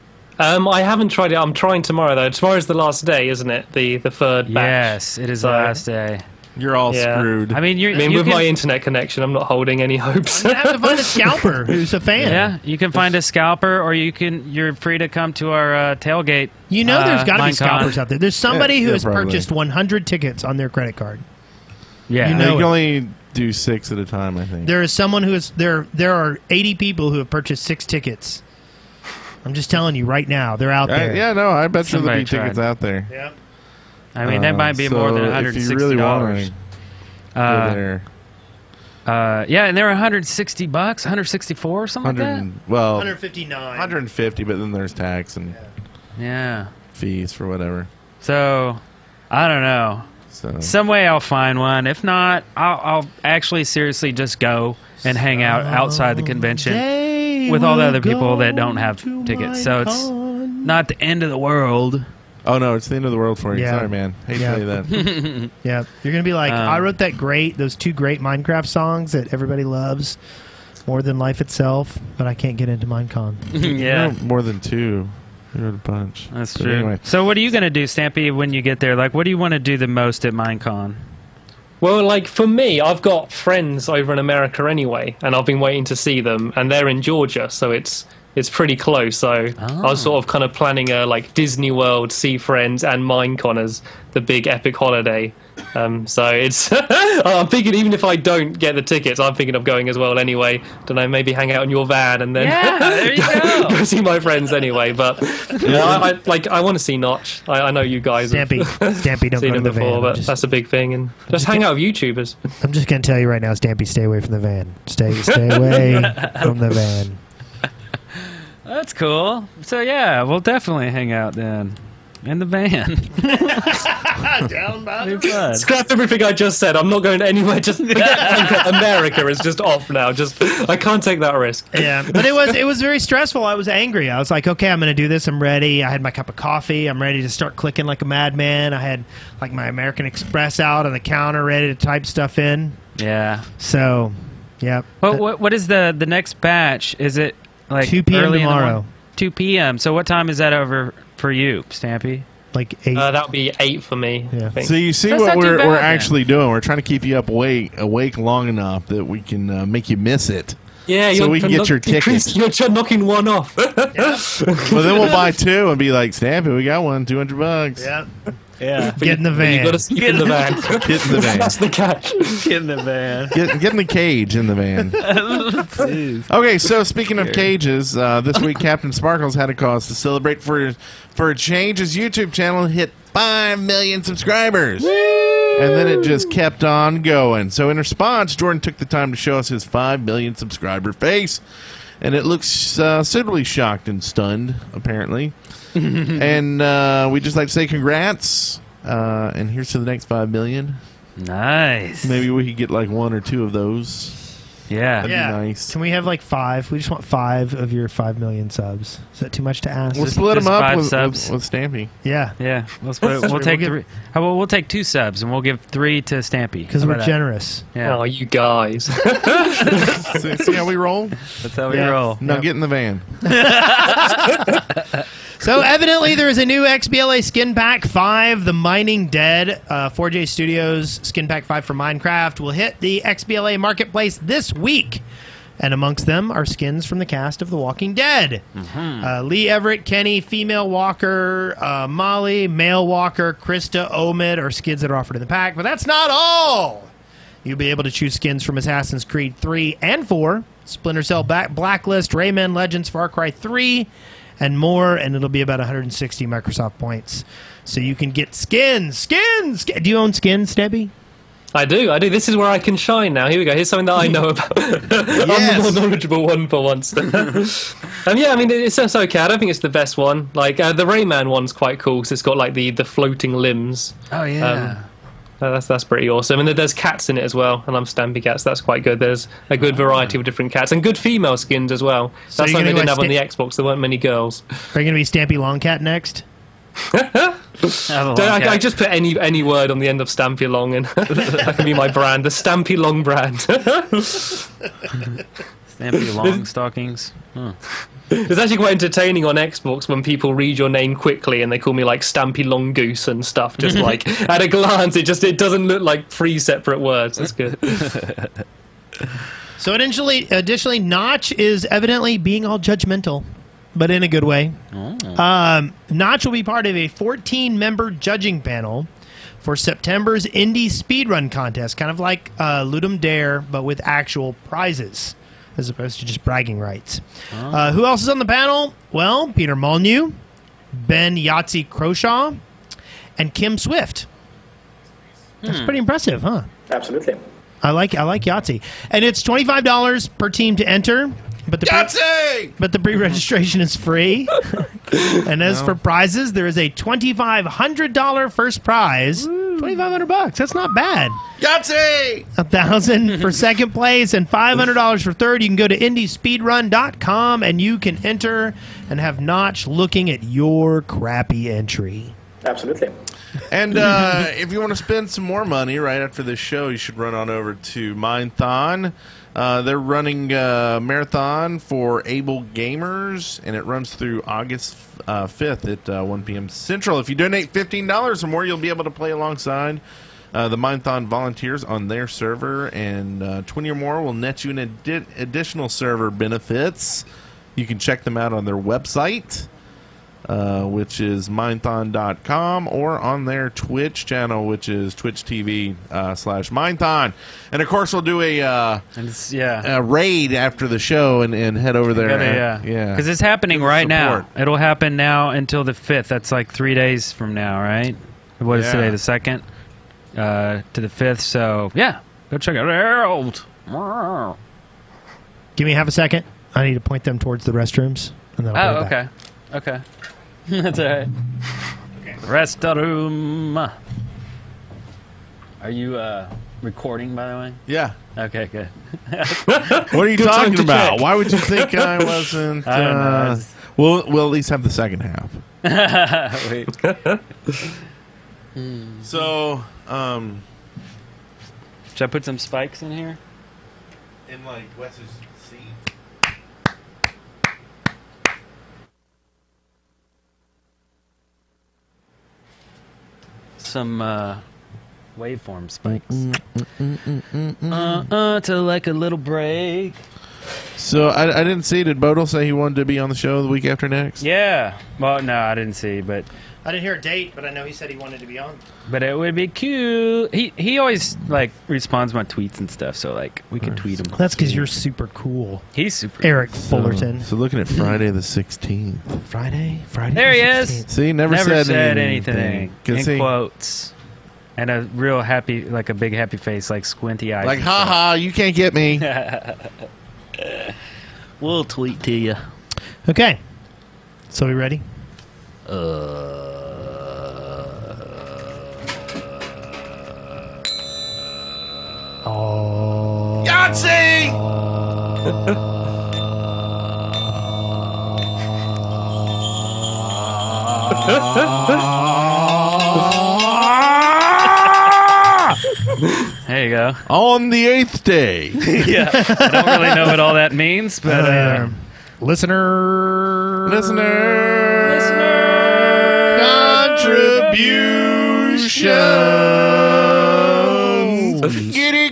Um, I haven't tried it. I'm trying tomorrow though. Tomorrow's the last day, isn't it? The the third batch. Yes, it is So- the last day. You're all Yeah. screwed. I mean, you're, I mean, you with can, my internet connection, I'm not holding any hopes. I have to find a scalper who's a fan. yeah, you can find a scalper, or you can. You're free to come to our uh, tailgate. You know, there's uh, got to be Minecon. scalpers out there. There's somebody Yeah, who yeah, has probably. purchased one hundred tickets on their credit card. Yeah, You you know can it. only do six at a time, I think. There is someone who is there. There are eighty people who have purchased six tickets. I'm just telling you right now, they're out I- there. yeah, no, I bet you there'll Somebody be tickets tried. out there. Yeah. I mean, that Uh, might be so more than if one hundred you sixty really dollars. want to Uh, go there. uh, yeah, and they're one hundred sixty bucks, one hundred sixty-four, or something one like hundred, well, one hundred fifty-nine. one hundred fifty, but then there's tax and that. Yeah. fees for whatever. So, I don't know. So Some way I'll find one. If not, I'll, I'll actually seriously just go and hang out outside the convention They with all the will other people that go don't have to tickets. So it's Minecon. not the end of the world. oh no, it's the end of the world for you. Yeah. Sorry, man. Hate Yeah. to tell you that. Yeah, you're gonna be like, Um, I wrote that great, those two great Minecraft songs that everybody loves more than life itself, but I can't get into Minecon. Yeah. You know, more than two. You wrote a bunch. That's But true. Anyway. So what are you going to do, Stampy, when you get there? Like, what do you want to do the most at Minecon? Well, like for me, I've got friends over in America anyway, and I've been waiting to see them, and they're in Georgia, so it's it's pretty close. So I was sort of kind of planning a like Disney World, see friends, and Minecon as the big epic holiday. Um, so it's I'm thinking even if I don't get the tickets, I'm thinking of going as well anyway. Don't know, maybe hang out in your van and then Yeah, there you go. go see my friends anyway. But yeah, I, I like I want to see Notch. I, I know you guys have Stampy, Stampy, don't seen go to him the before, van. but I'm just, that's a big thing. And just hang out with YouTubers. I'm just gonna tell you right now, Stampy, stay away from the van. Stay, stay away from the van. That's cool. So, yeah, we'll definitely hang out then. In the van. Down by Be fun. Scrap everything I just said. I'm not going anywhere. Just forget America is just off now. Just I can't take that risk. Yeah, but it was it was very stressful. I was angry. I was like, okay, I'm going to do this. I'm ready. I had my cup of coffee. I'm ready to start clicking like a madman. I had like my American Express out on the counter, ready to type stuff in. Yeah. So, yeah. What, what, what is the, the next batch? Is it like two p.m. early in the tomorrow. morning? two p.m. So what time is that over for you, Stampy? Like eight. Uh, that would be eight for me. Yeah. I think. So you see That's what not too we're bad, we're then. actually doing. We're trying to keep you up awake awake long enough that we can uh, make you miss it. yeah, so you're we can get your tickets. You're just knocking one off. Well, then we'll buy two and be like, Stampy, we got one, two hundred bucks. yeah. Yeah. Get in the You van. got to sleep in the van. Get in the van. That's the catch. Get in the van. Get, get in the cage in the van. Okay, so speaking of cages, uh, this week Captain Sparkles had a cause to celebrate for for a change. His YouTube channel hit five million subscribers. And then it just kept on going. So in response, Jordan took the time to show us his five million subscriber face. And it looks uh, suitably shocked and stunned, apparently. And uh, we'd just like to say congrats. Uh, and here's to the next five million. Nice. Maybe we could get like one or two of those. Yeah. That'd Yeah. be nice. Can we have like five? We just want five of your five million subs. Is that too much to ask? We'll Just- split them just up five with, subs. with, with Stampy. yeah, Yeah. Let's put it, we'll We'll take give- three. How about we'll take two subs and we'll give three to Stampy. because How we're about that? generous. Yeah. Oh, you guys. see, see how we roll? That's how we Yeah. roll. Now Yep. get in the van. So evidently there is a new X B L A Skin Pack five, The Mining Dead. Uh, four J Studios Skin Pack five for Minecraft will hit the X B L A marketplace this week. And amongst them are skins from the cast of The Walking Dead. Uh, Lee Everett, Kenny, Female Walker, uh, Molly, Male Walker, Krista, Omid are skins that are offered in the pack. But that's not all! You'll be able to choose skins from Assassin's Creed three and four, Splinter Cell Back Blacklist, Rayman Legends, Far Cry three, and more, and it'll be about one hundred sixty Microsoft points. So you can get skins! Skins! Do you own skins, Debbie? I do, I do. This is where I can shine now. Here we go. Here's something that I know about. I'm the more knowledgeable one for once. And yeah, I mean, it's, it's okay. I don't think it's the best one. Like, uh, the Rayman one's quite cool because it's got, like, the, the floating limbs. Oh, yeah. Uh, that's that's pretty awesome. And then there's cats in it as well, and I'm Stampy Cats. That's quite good. There's a good variety of different cats and good female skins as well. So That's you're something they gonna didn't be have like on the Xbox. There weren't many girls. Are you going to be Stampy Longcat next? Have a Don't- long I, cat. I just put any any word on the end of Stampy Long, and that can be my brand, the Stampy Long brand. Stampy long stockings. Huh. It's actually quite entertaining on Xbox when people read your name quickly and they call me like Stampy Long Goose and stuff. Just like at a glance, it just it doesn't look like three separate words. That's good. So additionally, additionally, Notch is evidently being all judgmental, but in a good way. Um, Notch will be part of a fourteen-member judging panel for September's Indie Speedrun Contest, kind of like uh, Ludum Dare, but with actual prizes, as opposed to just bragging rights. Oh. Uh, who else is on the panel? Well, Peter Molyneux, Ben Yahtzee Croshaw, and Kim Swift. That's hmm. pretty impressive, huh? Absolutely. I like I like Yahtzee. And it's twenty-five dollars per team to enter. But the Yahtzee! Pre- but the pre-registration is free. And as no. for prizes, there is a twenty-five hundred dollars first prize. twenty-five hundred bucks. That's not bad. Yahtzee! A thousand for second place and five hundred dollars for third. You can go to indie speedrun dot com and you can enter and have Notch looking at your crappy entry. Absolutely. And uh, if you want to spend some more money right after this show, you should run on over to Mindthon. Uh, they're running a marathon for able gamers, and it runs through August uh, fifth at uh, one p.m. Central. If you donate fifteen dollars or more, you'll be able to play alongside uh, the Mindthon volunteers on their server, and uh, twenty or more will net you an adi- additional server benefits. You can check them out on their website. Uh, which is mindthon dot com, or on their Twitch channel, which is twitch T V uh, slash Mindthon. And, of course, we'll do a, uh, yeah. a raid after the show and, and head over there. Gotta, yeah. yeah. Because it's happening right now. It'll happen now until the fifth. That's like three days from now, right? What is yeah. today, the second? Uh, to the fifth. So, yeah, go check it out. Give me half a second. I need to point them towards the restrooms. And then I'll oh, okay. Okay. That's all right. Restroom. Are you uh, recording, by the way? Yeah. Okay, good. What are you talking about? Check. Why would you think I wasn't? I don't know. Uh, I just... we'll, we'll at least have the second half. Wait. So, um... should I put some spikes in here? In, like, Wes's seat? Some uh, waveform spikes. Uh, uh, to like a little break. So I, I didn't see. Did Bodil say he wanted to be on the show the week after next? Yeah. Well, no, I didn't see, but I didn't hear a date, but I know he said he wanted to be on. But it would be cute. He he always like responds to my tweets and stuff, so like we could tweet him. That's because you're super cool. He's super Eric cool. Fullerton. So, so looking at Friday the sixteenth. Friday? Friday There he the is. See, never, Never said, said anything. anything. In see, quotes. And a real happy, like a big happy face, like squinty eyes. like, ha ha, you can't get me. We'll tweet to you. Okay. So we ready? Uh, oh. Yahtzee! There you go. On the eighth day. Yeah. I don't really know what all that means, but uh, Uh, listener. Listener. Listener. Contributions.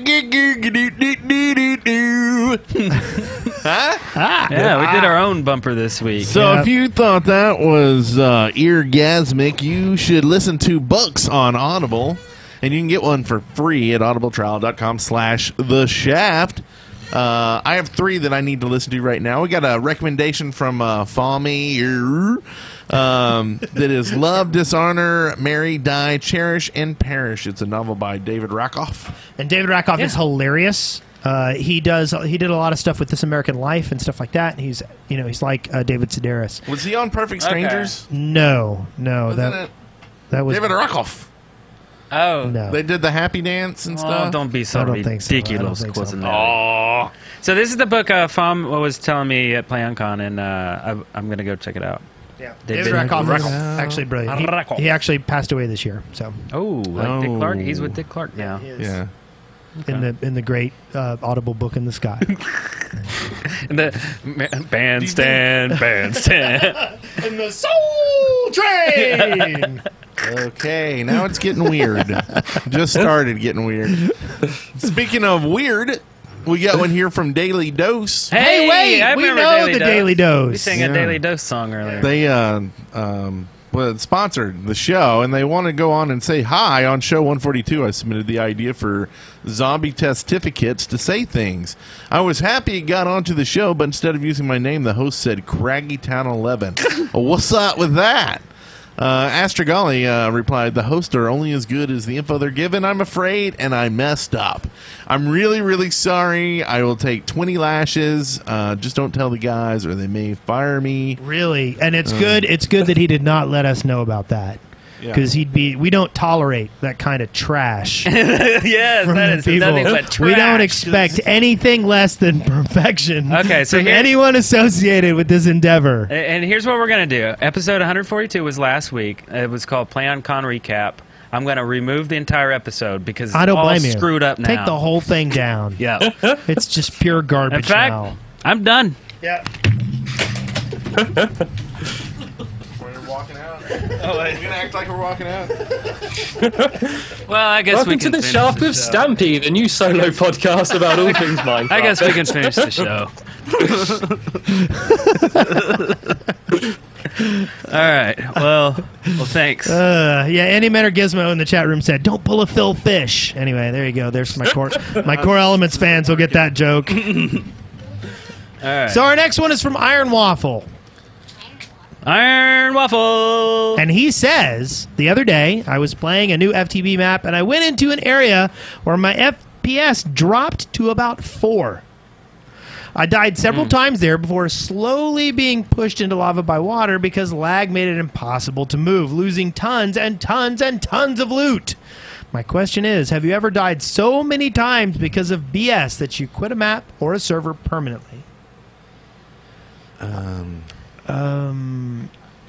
Huh? Ah, yeah, we did our own bumper this week. So Yeah. if you thought that was uh, eargasmic, you should listen to Books on Audible. And you can get one for free at audibletrial.com slash the shaft. Uh, I have three that I need to listen to right now. We got a recommendation from uh, Fami um, that is Love, Dishonor, Marry, Die, Cherish, and Perish. It's a novel by David Rakoff. And David Rakoff Yeah. is hilarious. Uh, he does. He did a lot of stuff with This American Life and stuff like that. He's, you know, he's like uh, David Sedaris. Was he on Perfect Strangers? No, no, Wasn't that it that was David Rakoff? Oh. no. They did the happy dance and Oh, stuff? don't be so I don't think so. I don't ridiculous. think so. Cousin Oh. Nelly. So this is the book uh, Fom was telling me at PlayOnCon, and uh, I, I'm going to go check it out. Yeah, David David Rakoff is Rakoff. actually brilliant. He, Rakoff. he actually passed away this year. So Oh, like Dick Oh. Clark? He's with Dick Clark now. he is Yeah. in the in the great uh, Audible book in the sky. And the ma- bandstand, bandstand. In the Soul Train. Okay, now it's getting weird. Just started getting weird. Speaking of weird, we got one here from Daily Dose. Hey, wait, I we remember know Daily the Dose. Daily Dose. We sang Yeah. a Daily Dose song earlier. They uh, um, uh, sponsored the show, and they want to go on and say hi on show one forty-two. I submitted the idea for zombie testificates to say things. I was happy it got onto the show, but instead of using my name, the host said Craggytown eleven. Well, what's up with that? Uh, Astragali uh, replied, the hosts are only as good as the info they're given, I'm afraid, and I messed up. I'm really, really sorry. I will take twenty lashes. Uh, just don't tell the guys or they may fire me. Really, and it's Uh. good. It's good that he did not let us know about that, because he'd be. We don't tolerate that kind of trash. Yes, from that the is people. nothing but trash. We don't expect anything less than perfection. Okay, so from here- anyone associated with this endeavor. A- And here's what we're going to do. Episode one forty-two was last week. It was called Play on Con Recap. I'm going to remove the entire episode because it's I don't all blame you. screwed up now. Take the whole thing down. Yeah. It's just pure garbage In fact, now. I'm done. Yeah. We're walking out. Oh, wait. We're going to act like we're walking out. Well, I guess we Welcome can to the finish Shaft the with show. Stampy, the new solo podcast about all things Minecraft. I guess we can finish the show. All right. Well, well, thanks. Uh, yeah, Andy Menor Gizmo in the chat room said, "Don't pull a Phil Fish." Anyway, there you go. There's my core my core elements fans will get that joke. All right. So our next one is from Iron Waffle, Iron Waffle. and he says, "The other day I was playing a new F T B map, and I went into an area where my F P S dropped to about four. I died several times there before slowly being pushed into lava by water because lag made it impossible to move, losing tons and tons and tons of loot. My question is, have you ever died so many times because of B S that you quit a map or a server permanently?" Um, Um.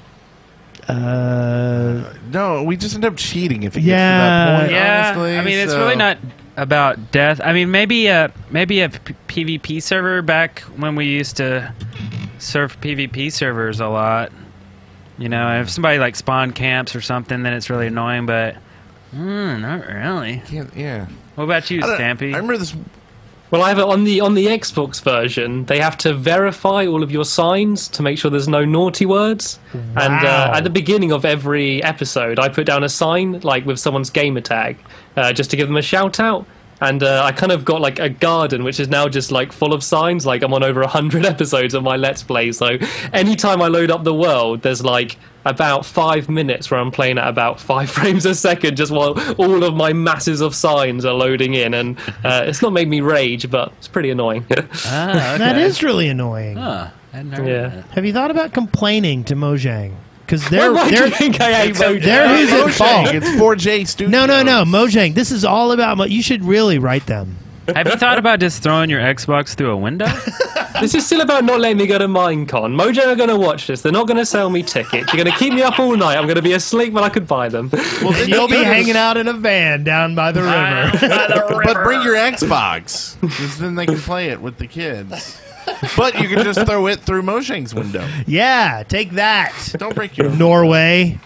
Uh. no, we just end up cheating if it Yeah. gets to that point, Yeah, honestly. I mean, it's so- really not about death. I mean, maybe a maybe a P- PvP server back when we used to surf PvP servers a lot. You know, if somebody like spawn camps or something, then it's really annoying. But mm, not really. Can't, yeah. What about you, I don't- Stampy? I remember this. Well, I have it on the on the Xbox version. They have to verify all of your signs to make sure there's no naughty words. And uh, Wow. at the beginning of every episode, I put down a sign like with someone's gamer tag, uh, just to give them a shout out. And uh, I kind of got like a garden, which is now just like full of signs. Like I'm on over a hundred episodes of my Let's Play, so anytime I load up the world, there's like about five minutes where I'm playing at about five frames a second, just while all of my masses of signs are loading in. And uh, it's not made me rage, but it's pretty annoying. ah, okay. That is really annoying. Huh, I hadn't heard Yeah. of that. Have you thought about complaining to Mojang? Because they're Why do they're you think I hate Mojang? they're who's at fault. It's four J Studios. No, no, no, Mojang. This is all about. Mo- you should really write them. Have you thought about just throwing your Xbox through a window? This is still about not letting me go to Minecon. Mojang are going to watch this. They're not going to sell me tickets. You're going to keep me up all night. I'm going to be asleep when I could buy them. Well, then You'll be you- hanging out in a van down by the river. But bring your Xbox, because then they can play it with the kids. But you can just throw it through Mojang's window. Yeah, take that, Don't break your. Norway.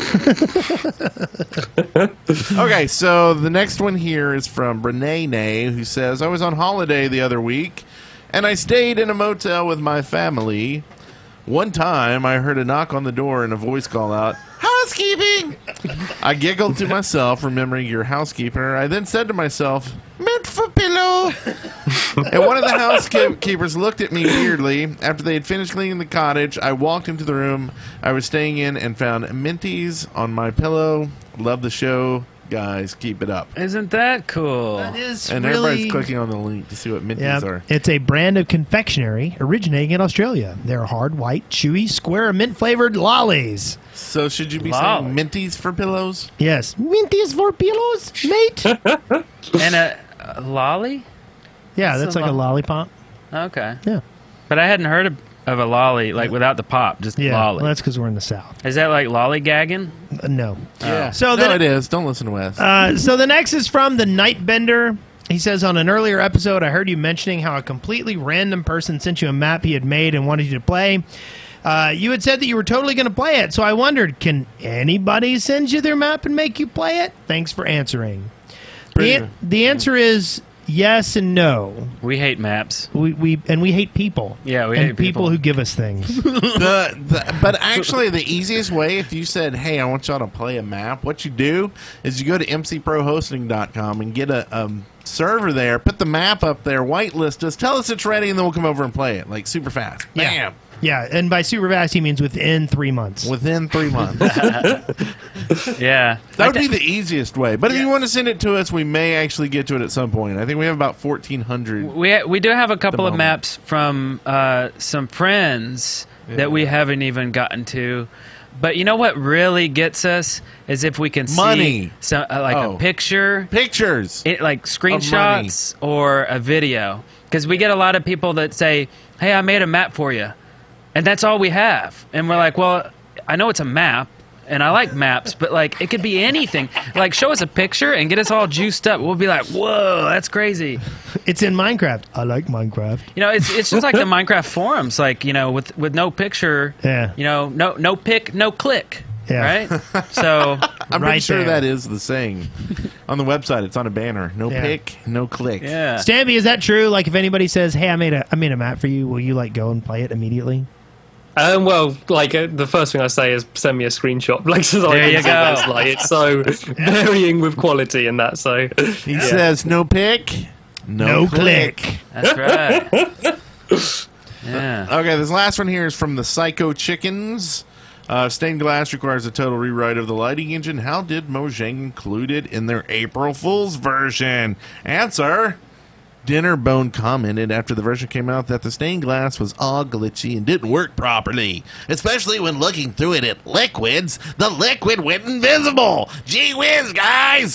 Okay, so the next one here is from Brene, who says, I was on holiday the other week, and I stayed in a motel with my family. One time, I heard a knock on the door and a voice call out, housekeeping! I giggled to myself, remembering your housekeeper. I then said to myself, meant for pillow. And one of the housekeepers looked at me weirdly. After they had finished cleaning the cottage, I walked into the room I was staying in and found Minties on my pillow. Love the show. Guys, keep it up. Isn't that cool? That is And really. everybody's clicking on the link to see what Minties Yeah, are. it's a brand of confectionery originating in Australia. They're hard, white, chewy, square, mint-flavored lollies. So should you be Lolly. saying Minties for pillows? Yes, minties for pillows, mate. And a, a lolly? Yeah, It's that's a like a lo- lollipop. Okay. Yeah, But I hadn't heard of, of a lolly, like without the pop, just yeah. lolly. Well, that's because we're in the South. Is that like lollygagging? Uh, no. Yeah. So no, then- it is. Don't listen to Wes. Uh, so the next is from the Nightbender. He says, on an earlier episode, I heard you mentioning how a completely random person sent you a map he had made and wanted you to play. Uh, you had said that you were totally going to play it, so I wondered, can anybody send you their map and make you play it? Thanks for answering. The, Pretty an- the answer is yes and no. We hate maps. We we and we hate people. Yeah, we and hate people. who give us things. the, the, but actually, the easiest way, if you said, hey, I want y'all to play a map, what you do is you go to M C Pro Hosting dot com and get a um, server there, put the map up there, whitelist us, tell us it's ready, and then we'll come over and play it, like, super fast. Yeah. Bam! Yeah, and by super fast he means within three months. Within three months. Yeah. That would be the easiest way. But if you want to send it to us, we may actually get to it at some point. I think we have about fourteen hundred. We we do have a couple of moment. maps from uh, some friends Yeah. that we haven't even gotten to. But you know what really gets us is if we can Money. see some, uh, like Oh. a picture, Pictures. it, like screenshots or a video. Because we get a lot of people that say, hey, I made a map for you. And that's all we have. And we're like, well, I know it's a map. And I like maps, but like it could be anything. Like show us a picture and get us all juiced up. We'll be like, "Whoa, that's crazy!" It's in Minecraft. I like Minecraft. You know, it's it's just like the Minecraft forums, like you know, with with no picture. Yeah. You know, no no pick, no click. Yeah. Right. So I'm Right pretty sure there. that is the saying. On the website, it's on a banner. No Yeah. pick, no click. yeah. Stampy, is that true? Like if anybody says, "Hey, I made a I made a map for you," will you like go and play it immediately? Um, well, like uh, the first thing I say is send me a screenshot. Like, so I There can you see go. what it's like. It's so varying with quality and that. So He says no pick, no, click. That's right. Yeah. Okay, this last one here is from the Psycho Chickens. Uh, stained glass requires a total rewrite of the lighting engine. How did Mojang include it in their April Fool's version? Answer. Dinnerbone commented after the version came out that the stained glass was all glitchy and didn't work properly, especially when looking through it at liquids. The liquid went invisible. Gee whiz, guys!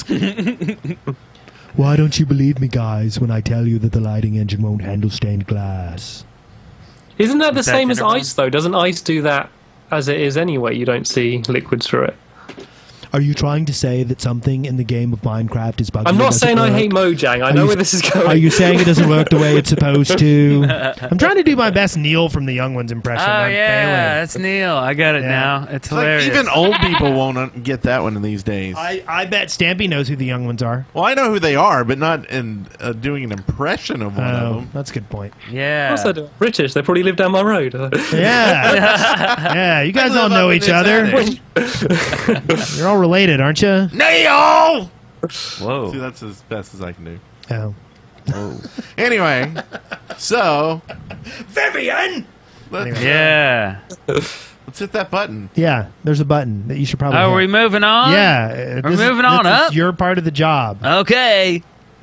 Why don't you believe me, guys, when I tell you that the lighting engine won't handle stained glass? isn't that the Is that same as Dinnerbone? ice though? Doesn't ice do that as it is anyway? You don't see liquids through it. Are you trying to say that something in the game of Minecraft is bugging? I'm you, not doesn't saying I work? hate Mojang. I Are know you- where this is going. Are you saying it doesn't work the way it's supposed to? I'm trying to do my best Neil from the Young Ones impression. Oh I'm yeah, failing. that's Neil. I got it Yeah. now. It's It's like hilarious. even old people won't un- get that one in these days. I, I bet Stampy knows who the Young Ones are. Well, I know who they are, but not in uh, doing an impression of one Oh, of them. that's a good point. yeah. Also, they're British. They probably live down my road. Yeah, yeah. You guys I all live know up in each this other. attic. You're all related, aren't you? Neil! Whoa. See, that's as best as I can do. Oh, Anyway, so Vivian. let's, Anyway. Yeah. let's hit that button. Yeah, there's a button that you should probably. Oh, are hit. we moving on? Yeah, uh, We're this is- moving on this is up. Your part of the job. Okay.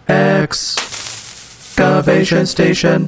Excavation station.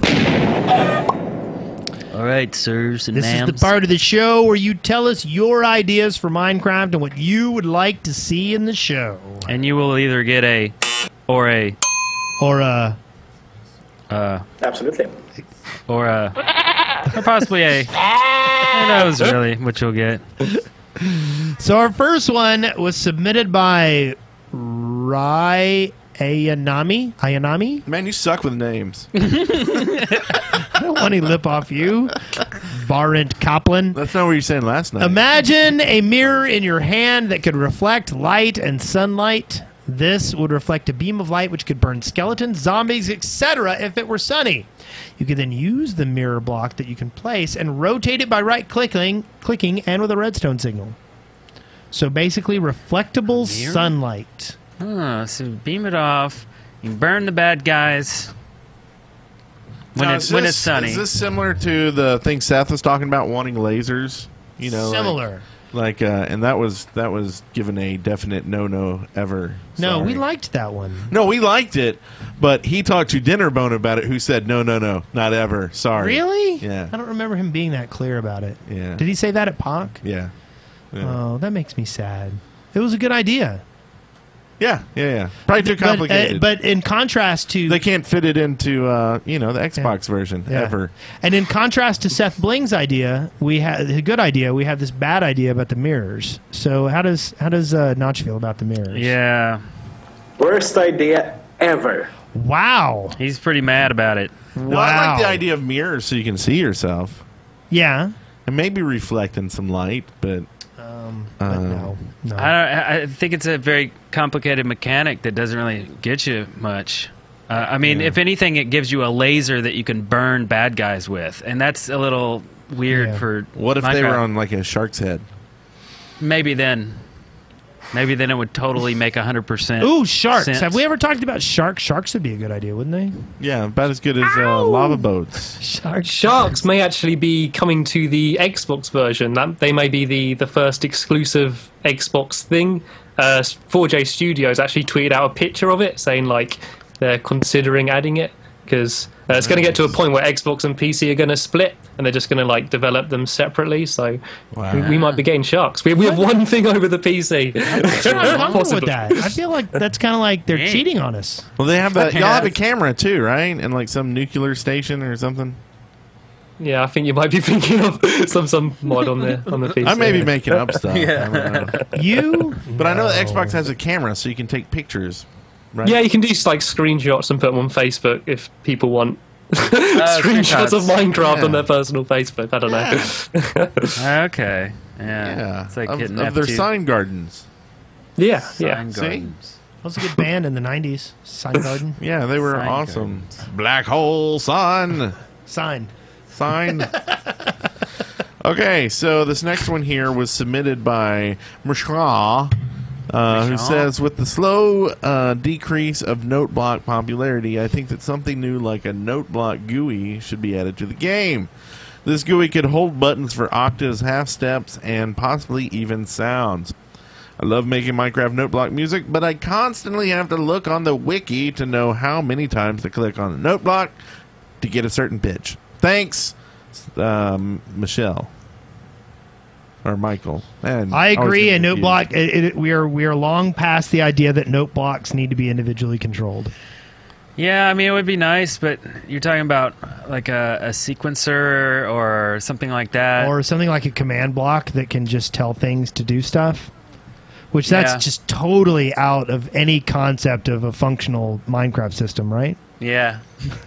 All right, sirs and This is ma'ams. the part of the show where you tell us your ideas for Minecraft and what you would like to see in the show, And you will either get a or a or uh, uh Absolutely. or a or possibly a who knows really what you'll get. So our first one was submitted by Rai Ayanami. Ayanami? Man, you suck with names. I don't want any lip off you. Barent Kaplan. That's not what you were saying last night. Imagine a mirror in your hand that could reflect light and sunlight. This would reflect a beam of light which could burn skeletons, zombies, et cetera if it were sunny. You could then use the mirror block that you can place and rotate it by right-clicking clicking, and with a redstone signal. So basically reflectable Mirror? sunlight. Huh, so beam it off. You can burn the bad guys when Now, it's is when this- it's sunny. Is this similar to the thing Seth was talking about, wanting lasers? You know, like- Similar. Like, uh, and that was that was given a definite no no ever. No, Sorry. we liked that one. No, we liked it, but he talked to Dinnerbone about it, who said no no no, not ever. Sorry. Really? Yeah. I don't remember him being that clear about it. Yeah. Did he say that at P O C? Yeah. Yeah. Oh, that makes me sad. It was a good idea. yeah, yeah, yeah. Probably too But, uh, complicated. but in contrast to they can't fit it into uh, you know the Xbox version Yeah. ever. And in contrast to Seth Bling's idea, we had a good idea. We have this bad idea about the mirrors. So how does how does uh, Notch feel about the mirrors? yeah, Worst idea ever. Wow. he's pretty mad about it. No, I like the Wow. idea of mirrors so you can see yourself Yeah. and maybe reflecting some light, but Um, but Uh, no, no. I don't. I think it's a very complicated mechanic that doesn't really get you much. Uh, I mean, Yeah. if anything, it gives you a laser that you can burn bad guys with, and that's a little weird Yeah. for. What if they were Minecraft. on like a shark's head? Maybe then, maybe then it would totally make a hundred percent. Ooh, sharks. sense. Have we ever talked about sharks? Sharks would be a good idea, wouldn't they? Yeah, about as good as uh, lava boats. Sharks. Sharks may actually be coming to the Xbox version. That they may be the, the first exclusive Xbox thing. Uh, four J Studios actually tweeted out a picture of it, saying like they're considering adding it because uh, it's going to get to a point where Xbox and P C are going to split, and they're just going to like develop them separately. So we, we might be getting Sharks. We, we have one thing over the P C. What's wrong with Possibly. that? I feel like that's kind of like they're Dang. cheating on us. Well, they have that. Y'all have a Yes. camera too, right? And like some nuclear station or something. Yeah, I think you might be thinking of some some mod on the on the P C. I may be making up stuff. I don't know. You, But I know that No. Xbox has a camera, so you can take pictures. Right? Yeah, you can do like screenshots and put them on Facebook if people want screenshots. screenshots of Minecraft Yeah. on their personal Facebook. I don't know. Okay. Yeah. Yeah, It's like of, hitting of their F two. sign gardens. Yeah, Sign yeah. See? gardens. that was a good band in the nineties. Sign Garden. Yeah, they were Sign awesome. Black hole sun Sign. sign. Okay, so this next one here was submitted by Mishra, uh, who Mishra? says, with the slow uh, decrease of note block popularity, I think that something new like a note block G U I should be added to the game. This G U I could hold buttons for octaves, half steps, and possibly even sounds. I love making Minecraft note block music, but I constantly have to look on the wiki to know how many times to click on the note block to get a certain pitch. Thanks, um, Michelle. Or Michael. And I always agree. get A note confused. block. It, it, we are we are long past the idea that note blocks need to be individually controlled. Yeah, I mean, it would be nice, but you're talking about like a, a sequencer or something like that. Or something like a command block that can just tell things to do stuff. Which that's Yeah. just totally out of any concept of a functional Minecraft system, right? Yeah.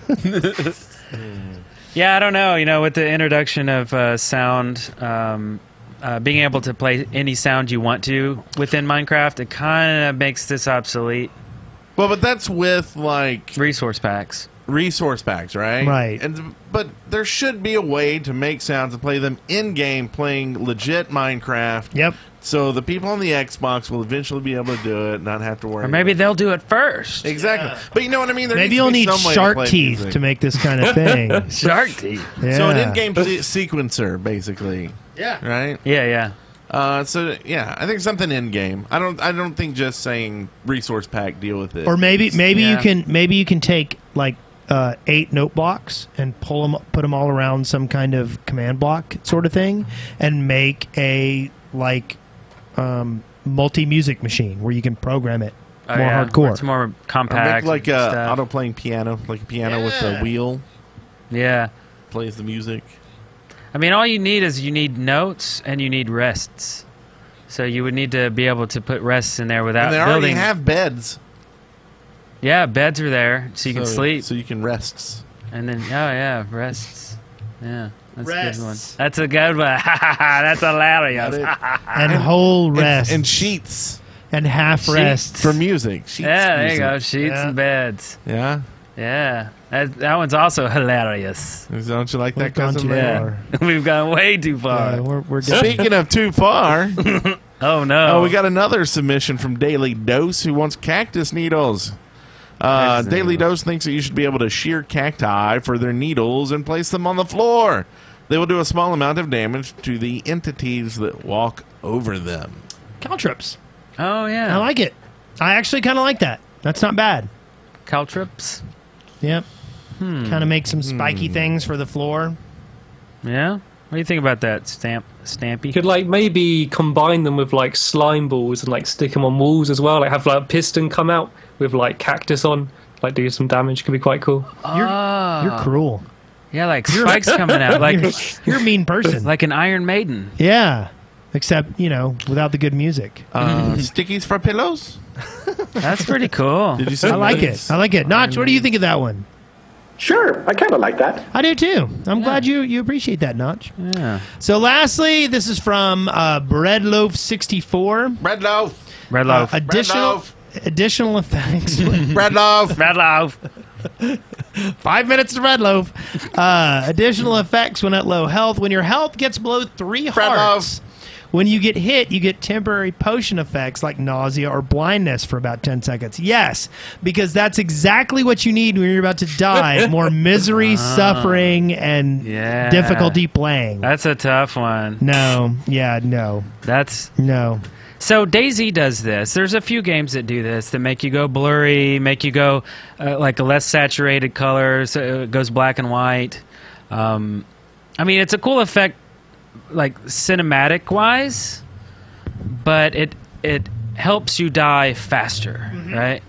Yeah, I don't know. You know, with the introduction of uh, sound, um, uh, being able to play any sound you want to within Minecraft, it kind of makes this obsolete. Well, but that's with, like, Resource packs. resource packs, right? Right. And But there should be a way to make sounds and play them in-game playing legit Minecraft. Yep. So the people on the Xbox will eventually be able to do it, not have to worry. Or maybe about theyll do it first. it. Exactly. But you know what I mean? There Maybe needs to you'll be need some way to shark play teeth music. to make this kind of thing. Shark teeth. Yeah. So an in-game se- sequencer, basically. Yeah. Right? Yeah, yeah. Uh, so yeah, I think something in game. I don't. I don't think just saying resource pack deal with it. Or maybe maybe you Yeah. can maybe you can take like uh, eight note blocks and pull them put them all around some kind of command block sort of thing, and make a like um, multi music machine where you can program it Oh, more yeah. hardcore. It's more Or compact. make like and a stuff. auto playing piano, like a piano with Yeah. a wheel Yeah. plays the music. I mean, all you need is you need notes and you need rests. So you would need to be able to put rests in there without And they already building. have beds, Yeah, beds are there, so you can so- sleep. So you can rest. And then, oh yeah, rests. Yeah, that's a good one. Rests. That's a good one. That's hilarious. and whole And- rests and, sheets and half Sheets. rests. for music. Sheets Yeah, there you music. go. Sheets Yeah. and beds. Yeah, Yeah, that, that one's also hilarious. don't you like We've that, gone cousin? too Ray? far. We've gone way too far. Uh, we're we're getting, Speaking of too far, oh no! oh, we got another submission from Daily Dose who wants cactus needles. Uh, Cactus Daily needles. Dose thinks that you should be able to shear cacti for their needles and place them on the floor. They will do a small amount of damage to the entities that walk over them. caltrips. Oh yeah, I like it. I actually kind of like that. That's not bad. caltrips. Yep. Hmm. Kind of make some spiky things for the floor. Yeah. What do you think about that, Stamp? Stampy? You could like maybe combine them with like slime balls and like stick them on walls as well. Like have like a piston come out with like cactus on, like do some damage. Could be quite cool. You're, Oh. you're cruel. Yeah, like spikes coming out, like you're, you're a mean person. like an Iron Maiden. yeah. Except, you know, without the good music. Uh, stickies for pillows? That's pretty cool. Did you see I like those? it. I like it. Notch, what do you think of that one? Sure, I kind of like that. I do too. I'm glad you, you appreciate that, Notch. Yeah. So, lastly, this is from uh, Breadloaf sixty-four. Bread loaf. Red Uh, loaf. additional loaf. additional effects. Bread loaf. Red loaf. Five minutes to Red Loaf. Uh, additional effects when at low health. When your health gets below three Red hearts, when you get hit, you get temporary potion effects like nausea or blindness for about ten seconds. Yes, because that's exactly what you need when you're about to die. More misery, suffering, and Yeah. difficulty playing. That's a tough one. No. Yeah, no. That's No. So DayZ does this. There's a few games that do this that make you go blurry, make you go uh, like a less saturated color, so it goes black and white. Um, I mean, it's a cool effect, like cinematic wise, but it it helps you die faster, right?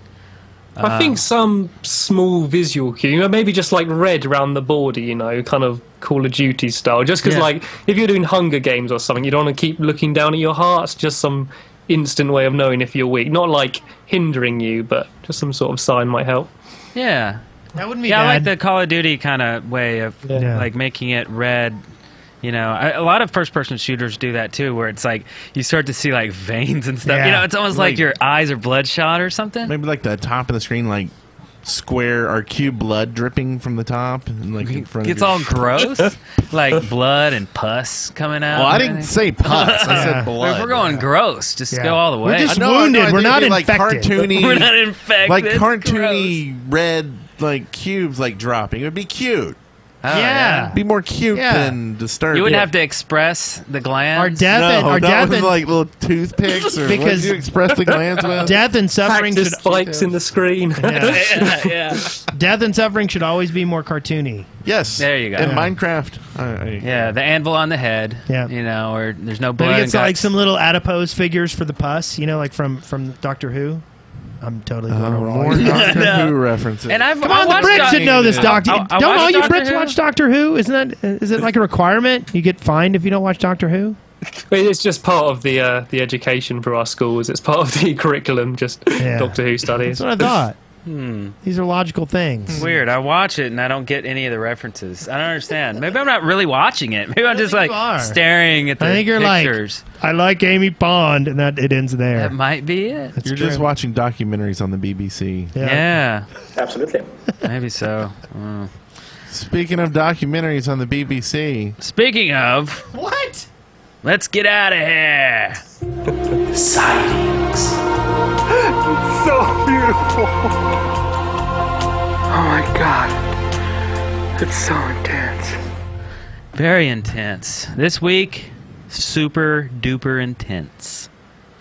I think some small visual cue, you know, maybe just like red around the border, you know, kind of Call of Duty style. Just because, Yeah. like, if you're doing Hunger Games or something, you don't want to keep looking down at your heart. It's just some instant way of knowing if you're weak. Not like hindering you, but just some sort of sign might help. Yeah, That wouldn't be yeah. I like bad. the Call of Duty kind of way of Yeah. like making it red. You know, I, a lot of first-person shooters do that too, where it's like you start to see like veins and stuff. Yeah. You know, it's almost like, Like- your eyes are bloodshot or something. Maybe like the top of the screen, like square or cube blood dripping from the top, and like in front It's of your- all gross, like blood and pus coming out. Well, I and didn't everything. say pus. I Yeah. said blood. If we're going gross, just Yeah. go all the We're way. just- I know, I know, wounded. I We're think not it'd be like infected. cartoony, We're not infected. like It's cartoony red like cubes like dropping. It would be cute. gross. Oh, Yeah. It'd be more cute Yeah. than disturbing. You would have to express the glands. Our death No, and, our that death was and, like little toothpicks, or what Because- did you express the glands with? death and suffering Cactus should, spikes in the screen. yeah. yeah, yeah. death and suffering should always be more cartoony. Yes, There you go. In Yeah. Minecraft, I, I, Yeah, the anvil on the head. Yeah. You know, or there's no blood. Maybe and it's like guts. some little adipose figures for the pus, you know, like from, from Doctor Who. I'm totally going Uh, over all more these. Doctor No. Who references. And I've Come I on, the watched Brits Doc- should know this, I- Doctor. I- I Don't watched all you Doctor Brits Who. watch Doctor Who? Isn't that is it like a requirement? You get fined if you don't watch Doctor Who? It's just part of the uh, the education for our schools. It's part of the curriculum, just Yeah. Doctor Who studies. That's what I thought. Hmm. These are logical things. Weird. I watch it and I don't get any of the references. I don't understand. Maybe I'm not really watching it. Maybe I'm just think like you are. staring at the I think you're pictures. like, I like Amy Pond, and that it ends there. That might be it. That's You're true. just watching documentaries on the B B C. Yeah, Absolutely. maybe so. Mm. Speaking of documentaries on the B B C, Speaking of, What? let's get out of here. Sightings. So beautiful. Oh my god. It's so intense. Very intense. This week, super duper intense.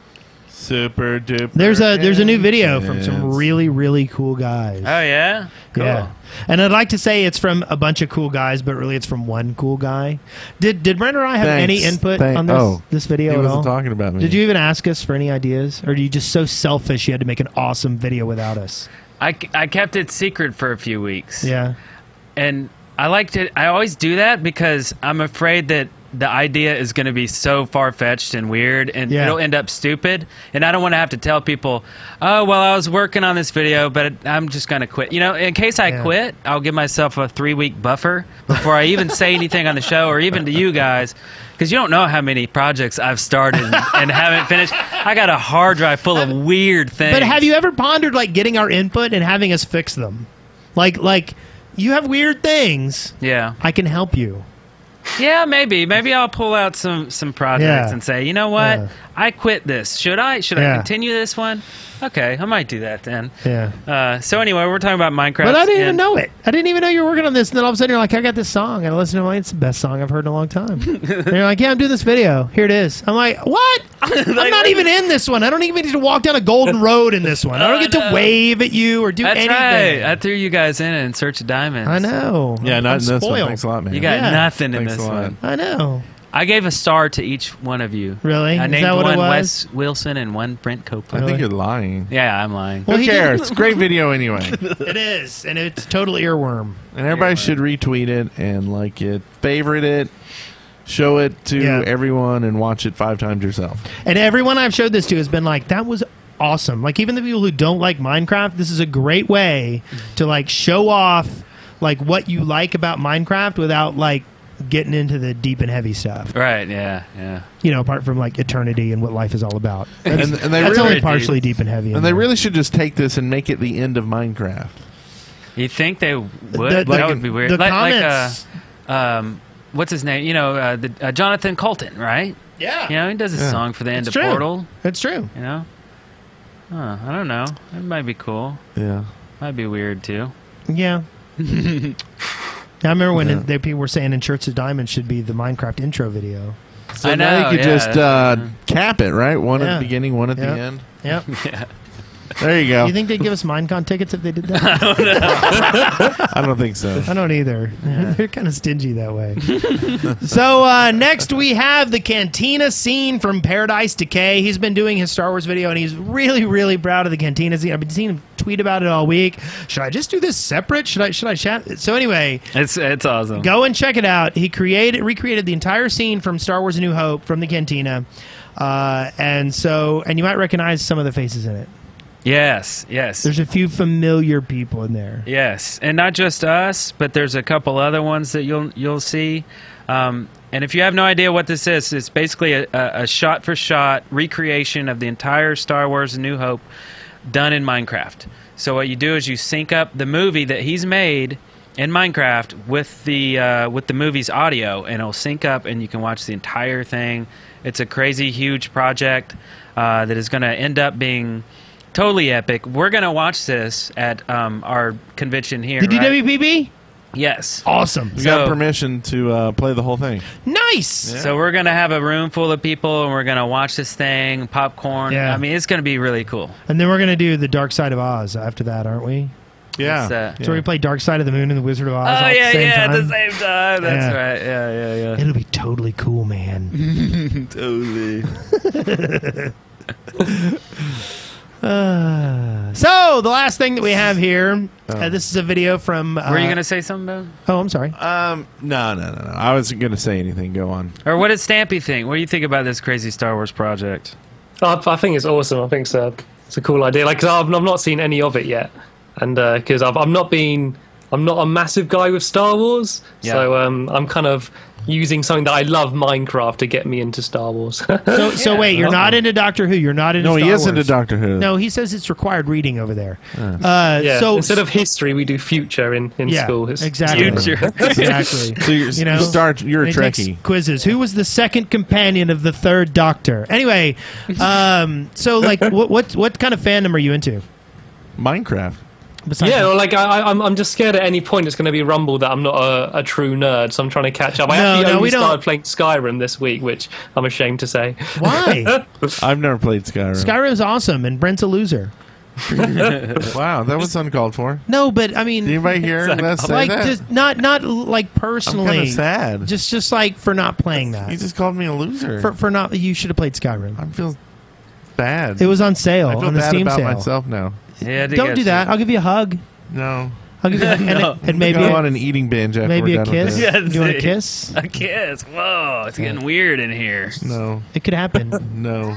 super duper. There's a there's a new video from some intense. really really cool guys. Oh yeah, cool. Yeah, and I'd like to say it's from a bunch of cool guys, but really it's from one cool guy. Did did Brent or I have Thanks. any input Thank- on this oh, this video He at wasn't all? talking about me. Did you even ask us for any ideas, or are you just so selfish you had to make an awesome video without us? I, I kept it secret for a few weeks. Yeah, And I like to, I always do that because I'm afraid that the idea is going to be so far-fetched and weird and Yeah. it'll end up stupid. And I don't want to have to tell people, oh, well, I was working on this video, but I'm just going to quit. You know, in case I Yeah. quit, I'll give myself a three-week buffer before I even say anything on the show or even to you guys. Because you don't know how many projects I've started and, and haven't finished. I got a hard drive full of weird things. but have you ever pondered like getting our input and having us fix them? Like like you have weird things. Yeah. I can help you. Yeah, maybe. Maybe I'll pull out some some projects Yeah. and say, you know what? Yeah. I quit this. Should I? Should Yeah. I continue this one? Okay, I might do that then. Yeah. Uh, so anyway, we're talking about Minecraft. But I didn't even and- know it. I didn't even know you were working on this. And then all of a sudden you're like, I got this song. And I listen to it. Like, it's the best song I've heard in a long time. And you're like, yeah, I'm doing this video. Here it is. I'm like, what? I'm not even in this one. I don't even get to walk down a golden road in this one. I don't Oh, get to no. wave at you or do That's anything. right. I threw you guys in in Search of Diamonds. I know. Yeah, I'm, not I'm in this one. spoiled. Thanks a lot, man. You got Yeah. nothing in Thanks this a lot. one. I know. I gave a star to each one of you. Really? I Is named that what one it was? Wes Wilson and one Brent I Copeland. think you're lying. Yeah, I'm lying. Well, Who he did- cares? It's a great video anyway. It is. And it's total earworm. And everybody should retweet it and like it, favorite it, show it to Yeah. everyone, and watch it five times yourself. And everyone I've showed this to has been like, that was awesome. Like, even the people who don't like Minecraft, this is a great way to, like, show off, like, what you like about Minecraft without, like, getting into the deep and heavy stuff. Right, yeah, yeah. You know, apart from, like, eternity and what life is all about. That's, And, and they that's really, only partially deep and heavy. in and they there. really should just take this and make it the end of Minecraft. You think they would? The- the- that would be weird. the like, like uh, comments- um, what's his name? You know, uh, the, uh, Jonathan Colton, right? Yeah. You know, he does a Yeah. song for the end It's of true. Portal. It's true. You know, huh, I don't know. It might be cool. Yeah. Might be weird too. Yeah. I remember when Yeah. they, people were saying "In Shirts of Diamonds" should be the Minecraft intro video. So I now know, you could yeah. just uh, cap it, right? One Yeah. at the beginning, one at Yeah. the end. Yep. Yeah. There you go. You think they'd give us Minecon tickets if they did that? I don't think so. I don't either. They're kind of stingy that way. So uh, next we have the Cantina scene from Paradise Decay. He's been doing his Star Wars video, and he's really, really proud of the Cantina scene. I've been seeing him tweet about it all week. Should I just do this separate? Should I? Should I chat? So anyway, It's it's awesome. go and check it out. He created, recreated the entire scene from Star Wars: A New Hope from the Cantina, uh, and so, and you might recognize some of the faces in it. Yes, yes. There's a few familiar people in there. Yes, and not just us, but there's a couple other ones that you'll you'll see. Um, and if you have no idea what this is, it's basically a, a, a shot-for-shot recreation of the entire Star Wars: A New Hope done in Minecraft. So what you do is you sync up the movie that he's made in Minecraft with the uh, with the movie's audio, and it'll sync up, and you can watch the entire thing. It's a crazy, huge project uh, that is going to end up being totally epic. We're going to watch this at um, our convention here. The right? D W P B? Yes. Awesome. You got So- permission to uh, play the whole thing. Nice. So we're going to have a room full of people, and we're going to watch this thing, popcorn. Yeah. I mean, it's going to be really cool. And then we're going to do the Dark Side of Oz after that, aren't we? Yeah. What's that? So we play Dark Side of the Moon and the Wizard of Oz Oh, all at yeah, the same yeah, time. at the same time. That's Yeah. right. Yeah, yeah, yeah. It'll be totally cool, man. Totally. Uh, so the last thing that we have here, uh, this is a video from. Uh, Were you going to say something about it? Oh, I'm sorry. Um, no, no, no, no. I wasn't going to say anything. Go on. Or what did Stampy think? What do you think about this crazy Star Wars project? I, I think it's awesome. I think it's a, it's a cool idea. Like, i I've, I've not seen any of it yet, and because I've I'm not been I'm not a massive guy with Star Wars, Yeah. so um, I'm kind of using something that I love, Minecraft, to get me into Star Wars. So, so wait, you're not into Doctor Who. You're not into. No, Star he is Wars. into Doctor Who. No, he says it's required reading over there. Uh, yeah. so Instead of history, we do future in, in yeah, school. It's, exactly. Future. Exactly. So you're, You know, Star, you're a It takes Trekkie. quizzes. Who was the second companion of the third Doctor? Anyway, um, so like, what what what kind of fandom are you into? Minecraft. Besides yeah, well, like I, I- I'm, I'm just scared at any point it's going to be rumbled that I'm not a, a true nerd, so I'm trying to catch up. I No, actually no, only we don't- started playing Skyrim this week, which I'm ashamed to say. why? I've never played Skyrim. Skyrim's awesome, and Brent's a loser. Wow, that was uncalled for. No, but I mean, Did anybody hear that say like that? just not not like I'm personally. kind of sad. Just just like for not playing that. You just called me a loser. for for not you should have played Skyrim. I feel bad. It was on sale I feel on the bad Steam about sale. myself now. Yeah, Don't do that. I'll give you a hug. No. I'll give you a, and, No. and maybe Go a, on an eating binge after maybe we're a done with kiss. this. Yeah, You want a see. kiss? A kiss. Whoa, it's getting weird in here. No. It could happen. No.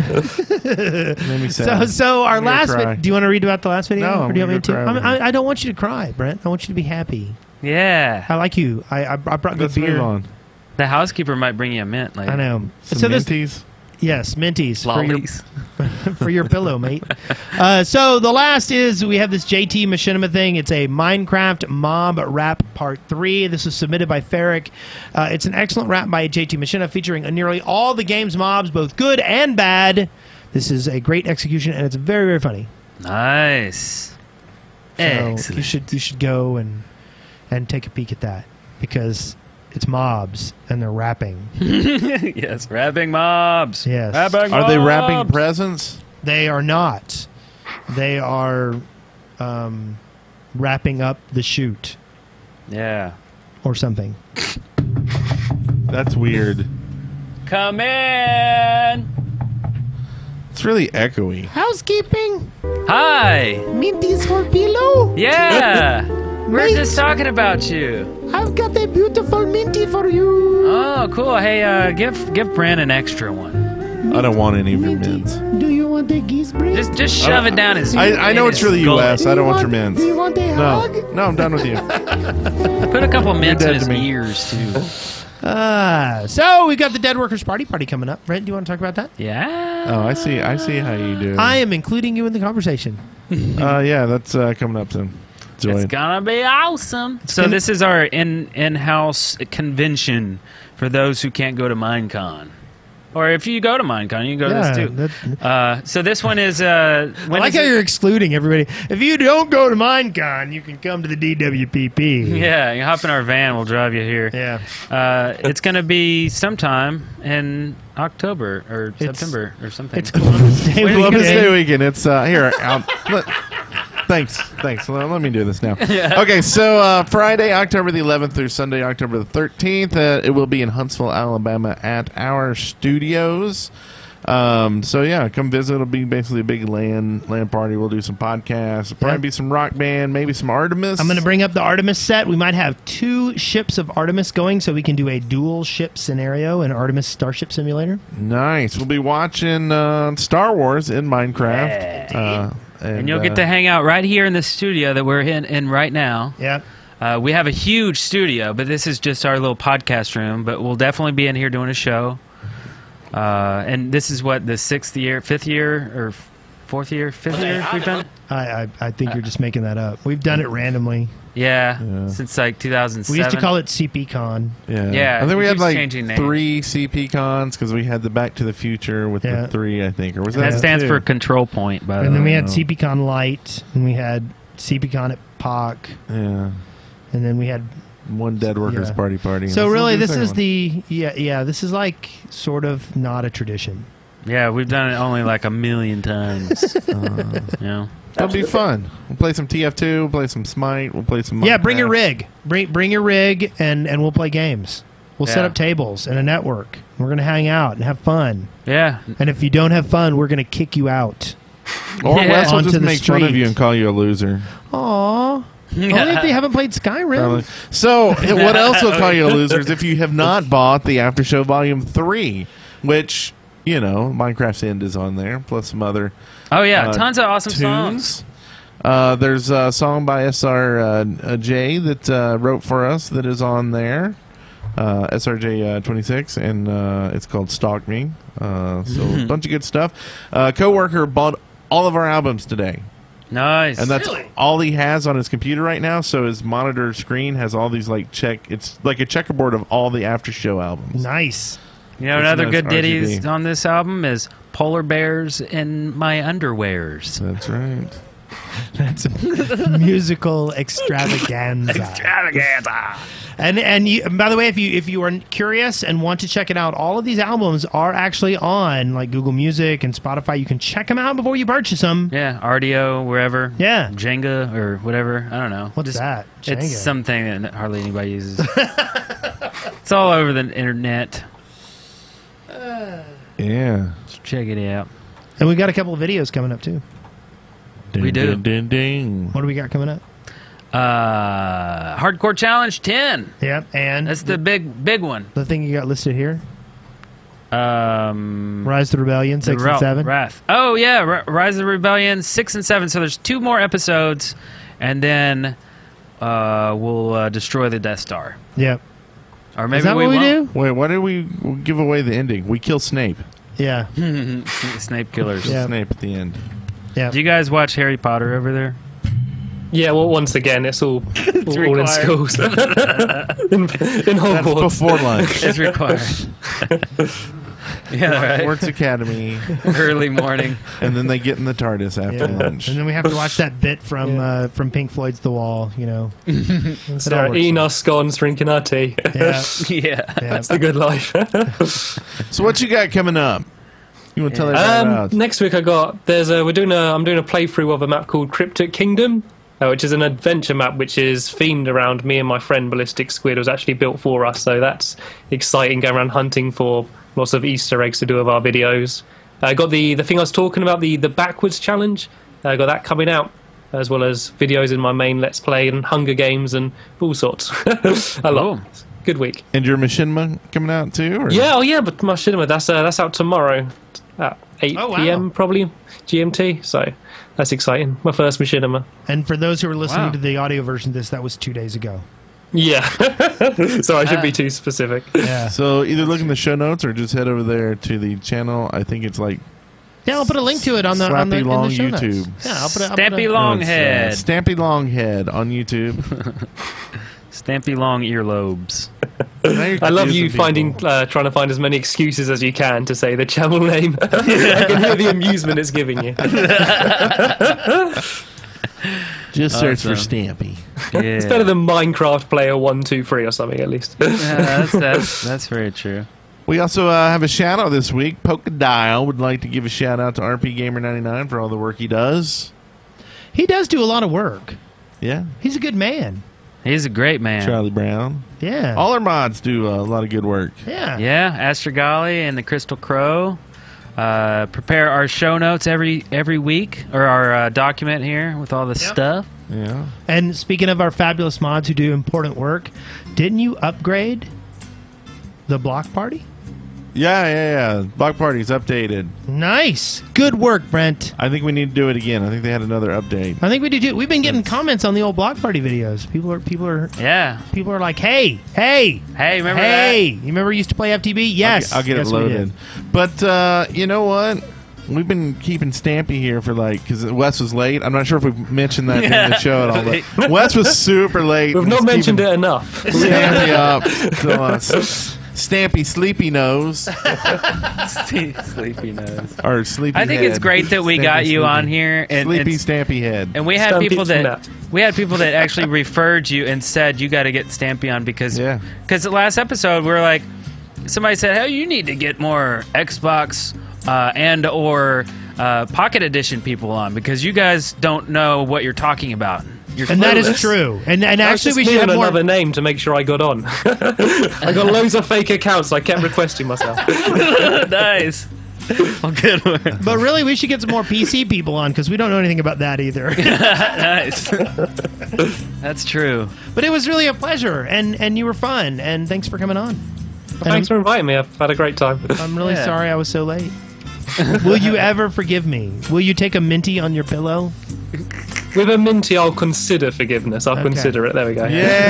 Made me So, sad. so our I'm gonna last. cry. Vi- do you want to read about the last video? No, or do you I'm want me to? gonna I, cry mean, over I, I don't want you to cry, Brent. I want you to be happy. Yeah. I like you. I I, I brought good Let's beer. move on. The housekeeper might bring you a mint later. I know. Some so this, Minties. yes, minties for your, Lollies. for your pillow, mate. Uh, so the last is we have this J T Machinima thing. It's a Minecraft mob rap part three. This is submitted by Ferric. Uh, it's an excellent rap by J T Machinima featuring nearly all the game's mobs, both good and bad. This is a great execution, and it's very, very funny. Nice. So Excellent. you should you should go and and take a peek at that because it's mobs and they're rapping. Yes, rapping mobs. Yes. Rapping Are they mobs. wrapping presents? They are not. They are um, wrapping up the shoot Yeah. or something. That's weird. Come in. It's really echoey. Housekeeping. Hi. Minties for pillow. Yeah. We're Mate. just talking about you. I've got a beautiful minty for you. Oh, cool. Hey, uh, give give Brent an extra one. I don't want any of your mints. Do you want a geese break? Just just shove it down his. I, I know in it's his for the gullet. U S. I don't want your mints. Do you want a hug? No. No, I'm done with you. Put a couple mints dead in his to me. ears too. Uh, so we've got the Dead Workers Party Party coming up. Brent, do you want to talk about that? Yeah. Oh, I see. I see how you do. I am including you in the conversation. Uh, yeah, that's uh, coming up soon. Join. It's gonna be awesome. So gonna- this is our in in-house convention for those who can't go to Minecon. Or if you go to Minecon, you can go Yeah, to this too. that- Uh, so this one is. Uh, I when like is how it? you're excluding everybody. If you don't go to Minecon, you can come to the D W P P. Yeah, you hop in our van. We'll drive you here. Yeah. Uh, it's going to be sometime in October or It's- September or something. It's Columbus Day Wait, weekend. Columbus Day weekend. It's uh, here. I'll, let, thanks, thanks. Let, let me do this now. Okay, so uh, Friday, October the eleventh through Sunday, October the thirteenth. Uh, it will be in Huntsville, Alabama, at our studios. Um, so yeah, come visit. It'll be basically a big land land party. We'll do some podcasts. Probably Yeah. be some rock band, maybe some Artemis. I'm going to bring up the Artemis set. We might have two ships of Artemis going, so we can do a dual ship scenario in Artemis Starship Simulator. Nice. We'll be watching uh, Star Wars in Minecraft. Uh, and, and you'll get uh, to hang out right here in the studio that we're in, in right now. Yeah. Uh, we have a huge studio, but this is just our little podcast room. But we'll definitely be in here doing a show. Uh, and this is what, the sixth year, fifth year, or fourth year, fifth year we've done? I, I, I think you're just making that up. We've done it randomly. Yeah, Yeah. since like two thousand seven. We used to call it C P Con. Yeah. Yeah, I think we it had keeps like changing names. three C P cons because we had the Back to the Future with Yeah. the three, I think, or was that That the stands two? for Control Point, by the And then way. we Oh. had C P Con Light, and we had C P Con at P O C, Yeah, and then we had. one Dead Workers Yeah. Party party. and So really, the this second is one. the yeah yeah. This is like sort of not a tradition. Yeah, we've done it only like a million times. uh, you know? It'll be fun. We'll play some T F two. We'll play some Smite. We'll play some. Yeah, bring your Minecraft. rig. Bring bring your rig, and and we'll play games. We'll set Yeah. up tables and a network. We're gonna hang out and have fun. Yeah. And if you don't have fun, we're gonna kick you out. Or Yeah. Wes will Onto just the make fun of street. you and call you a loser. Aww. Only if they haven't played Skyrim. Probably. So, what else will call you a loser is if you have not bought the After Show Volume three, which, you know, Minecraft's End is on there, plus some other Oh, yeah. uh, Tons of awesome tunes. songs. Uh, there's a song by S R uh, uh, J that uh, wrote for us that is on there. Uh, S R J uh, twenty-six, and uh, it's called Stalk Me. Uh, so, a bunch of good stuff. Uh, coworker bought all of our albums today. Nice. And that's all he has on his computer right now. So his monitor screen has all these like check. It's like a checkerboard of all the After Show albums. Nice. You know, It's another nice good R G B. ditties on this album is Polar Bears in My Underwears. That's right. That's a musical extravaganza. Extravaganza. And and, you, and by the way, if you if you are curious and want to check it out, all of these albums are actually on like Google Music and Spotify. You can check them out before you purchase them. Yeah, R D O, wherever. Yeah. Jenga or whatever. I don't know. What's Just- that? It's Jenga. something that hardly anybody uses. It's all over the internet. Yeah. So check it out. And we got a couple of videos coming up too. Ding, We do. Ding, ding, ding. What do we got coming up? Uh, Hardcore Challenge ten. Yep, and That's the big, big one. the thing you got listed here: Um, Rise to the Rebellion, six the and Ra- seven. Wrath. Oh yeah, Ra- Rise of the Rebellion six and seven. So there's two more episodes, and then uh, we'll uh, destroy the Death Star. Yep. Or maybe Is that we what we won't. do? Wait, why did we we'll give away the ending? We kill Snape. Yeah. Snape killers. Yeah. Snape at the end. Yeah. Do you guys watch Harry Potter over there? Yeah, well, once again, it's all, all, all in required. schools. in, in That's Hogwarts. before lunch. It's required. yeah, right. Hogwarts Academy, Early morning. and then they get in the TARDIS after Yeah. lunch. And then we have to watch that bit from uh, from Pink Floyd's The Wall. You know. It So all we're works. eating our scones, drinking our tea. Yeah. Yeah. Yeah. That's the good life. So what you got coming up? You want to tell everybody Um, about? next week I got there's a we're doing a I'm doing a playthrough of a map called Cryptic Kingdom, uh, which is an adventure map which is themed around me and my friend Ballistic Squid. It was actually built for us, so that's exciting. Going around hunting for lots of Easter eggs to do with our videos. I uh, got the the thing I was talking about, the the backwards challenge. I uh, got that coming out, as well as videos in my main Let's Play and Hunger Games and all sorts. a lot. Oh. Good week. And your Machinima coming out too? Or? Yeah, oh yeah, but my cinema that's uh, that's out tomorrow at eight Oh, wow. p.m. probably G M T. So that's exciting. My first machinima. And for those who are listening Wow. to the audio version of this, that was two days ago. Yeah. so I should Ah. be too specific. Yeah. So either look in the show notes or just head over there to the channel. I think it's like Yeah, I'll put a link to it on the on the, Slappy in Long the show notes. YouTube. Yeah, I'll put it. I'll put Stampy a, Longhead. Uh, Stampy Longhead on YouTube. Stampy Long earlobes. Now you're I love confusing you people. finding, uh, trying to find as many excuses as you can to say the channel name. I can hear the amusement it's giving you. Just search for Awesome. Stampy. Yeah. It's better than Minecraft Player One, Two, Three or something at least. Yeah, that's, that's, that's very true. We also uh, have a shout out this week. Polkadile would like to give a shout out to R P Gamer ninety-nine for all the work he does. He does do a lot of work. Yeah. He's a good man. He's a great man. Charlie Brown. Yeah. All our mods do uh, a lot of good work. yeah. Yeah, Astrogali and the Crystal Crow. Uh, prepare our show notes every every week, or our uh, document here with all the Yep. stuff. Yeah. And speaking of our fabulous mods who do important work, didn't you upgrade the block party? Yeah, yeah, yeah. Block Party's updated. Nice. Good work, Brent. I think we need to do it again. I think they had another update. I think we do too. We've been getting comments on the old block party videos. People are people are Yeah. people are like, hey, hey, Hey, remember hey. You remember we used to play F T B? Yes. I'll get, I'll get Yes, it we loaded. did. But uh, you know what? We've been keeping Stampy here for like, because Wes was late. I'm not sure if we mentioned that in the show at all, but Wes was super late. We've not mentioned it enough. Stampy up. So, uh, s- Stampy Sleepy Nose. that? Sleepy nose. Or Sleepy I think head. it's great that we Stampy got you Sleepy. on here, and Sleepy and, Stampy Head. and we had Stampy people that Snap. we had people that actually referred you and said you got to get Stampy on because Yeah. because the last episode we were like, somebody said, hey, you need to get more Xbox uh, and or uh, Pocket Edition people on because you guys don't know what you're talking about. You're And that is clueless. true. And and That's actually just we me should and have more. another name to make sure I got on. I got loads of fake accounts. So I kept requesting myself. Nice. Well, good work. But really, we should get some more P C people on because we don't know anything about that either. Nice. That's true. But it was really a pleasure, and and you were fun, and thanks for coming on. And Thanks for inviting me. I've had a great time. I'm, I'm really Yeah. sorry I was so late. Will you ever forgive me? Will you take a minty on your pillow? With a minty, I'll consider forgiveness. I'll Okay. consider it. There we go.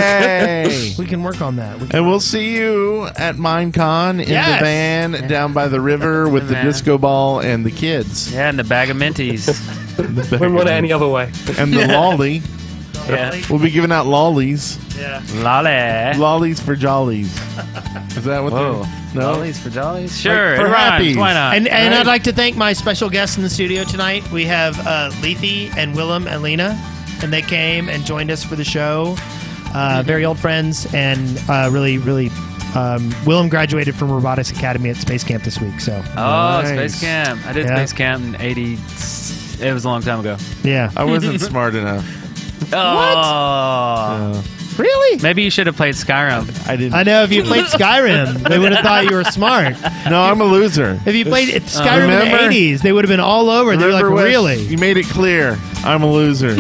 Yay! We can work on that. We can- And we'll see you at Minecon in Yes. the van down by the river with the van. disco ball and the kids. Yeah, and the bag of minties. Wouldn't want it any other way. And the lolly. Yeah. We'll be giving out lollies. Lolly. Lollies for jollies. Is that what Whoa. they're... No? Lollies for jollies? Sure. for it rhymes. happies. Why not? And, and Right. I'd like to thank my special guests in the studio tonight. We have uh, Lethe and Willem and Lena, and they came and joined us for the show. Uh, very old friends, and uh, really, really. Um, Willem graduated from Robotics Academy at Space Camp this week, so Oh, Nice. Space Camp. I did Yeah. Space Camp in eighty. It was a long time ago. yeah. I wasn't smart enough. Oh. Uh, Really? Maybe you should have played Skyrim. I didn't. I know if you played Skyrim, they would have thought you were smart. No, I'm a loser. If you played Skyrim in Remember? the eighties, they would have been all over. They were like, Remember, Wes, really? You made it clear. I'm a loser.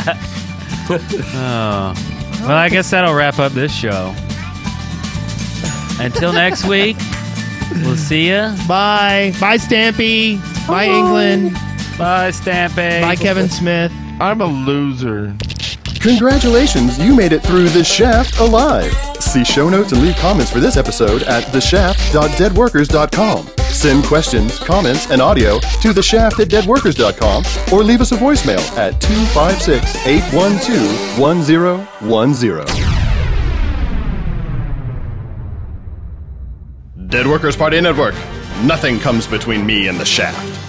Oh. Well, I guess that'll wrap up this show. Until next week, we'll see ya. Bye. Bye, Stampy. Bye, England. Bye, Stampy. Bye, Kevin Smith. I'm a loser. Congratulations, you made it through The Shaft alive. See show notes and leave comments for this episode at the shaft dot dead workers dot com. Send questions, comments, and audio to the shaft at dead workers dot com or leave us a voicemail at two five six, eight one two, one zero one zero. Dead Workers Party Network. Nothing comes between me and The Shaft.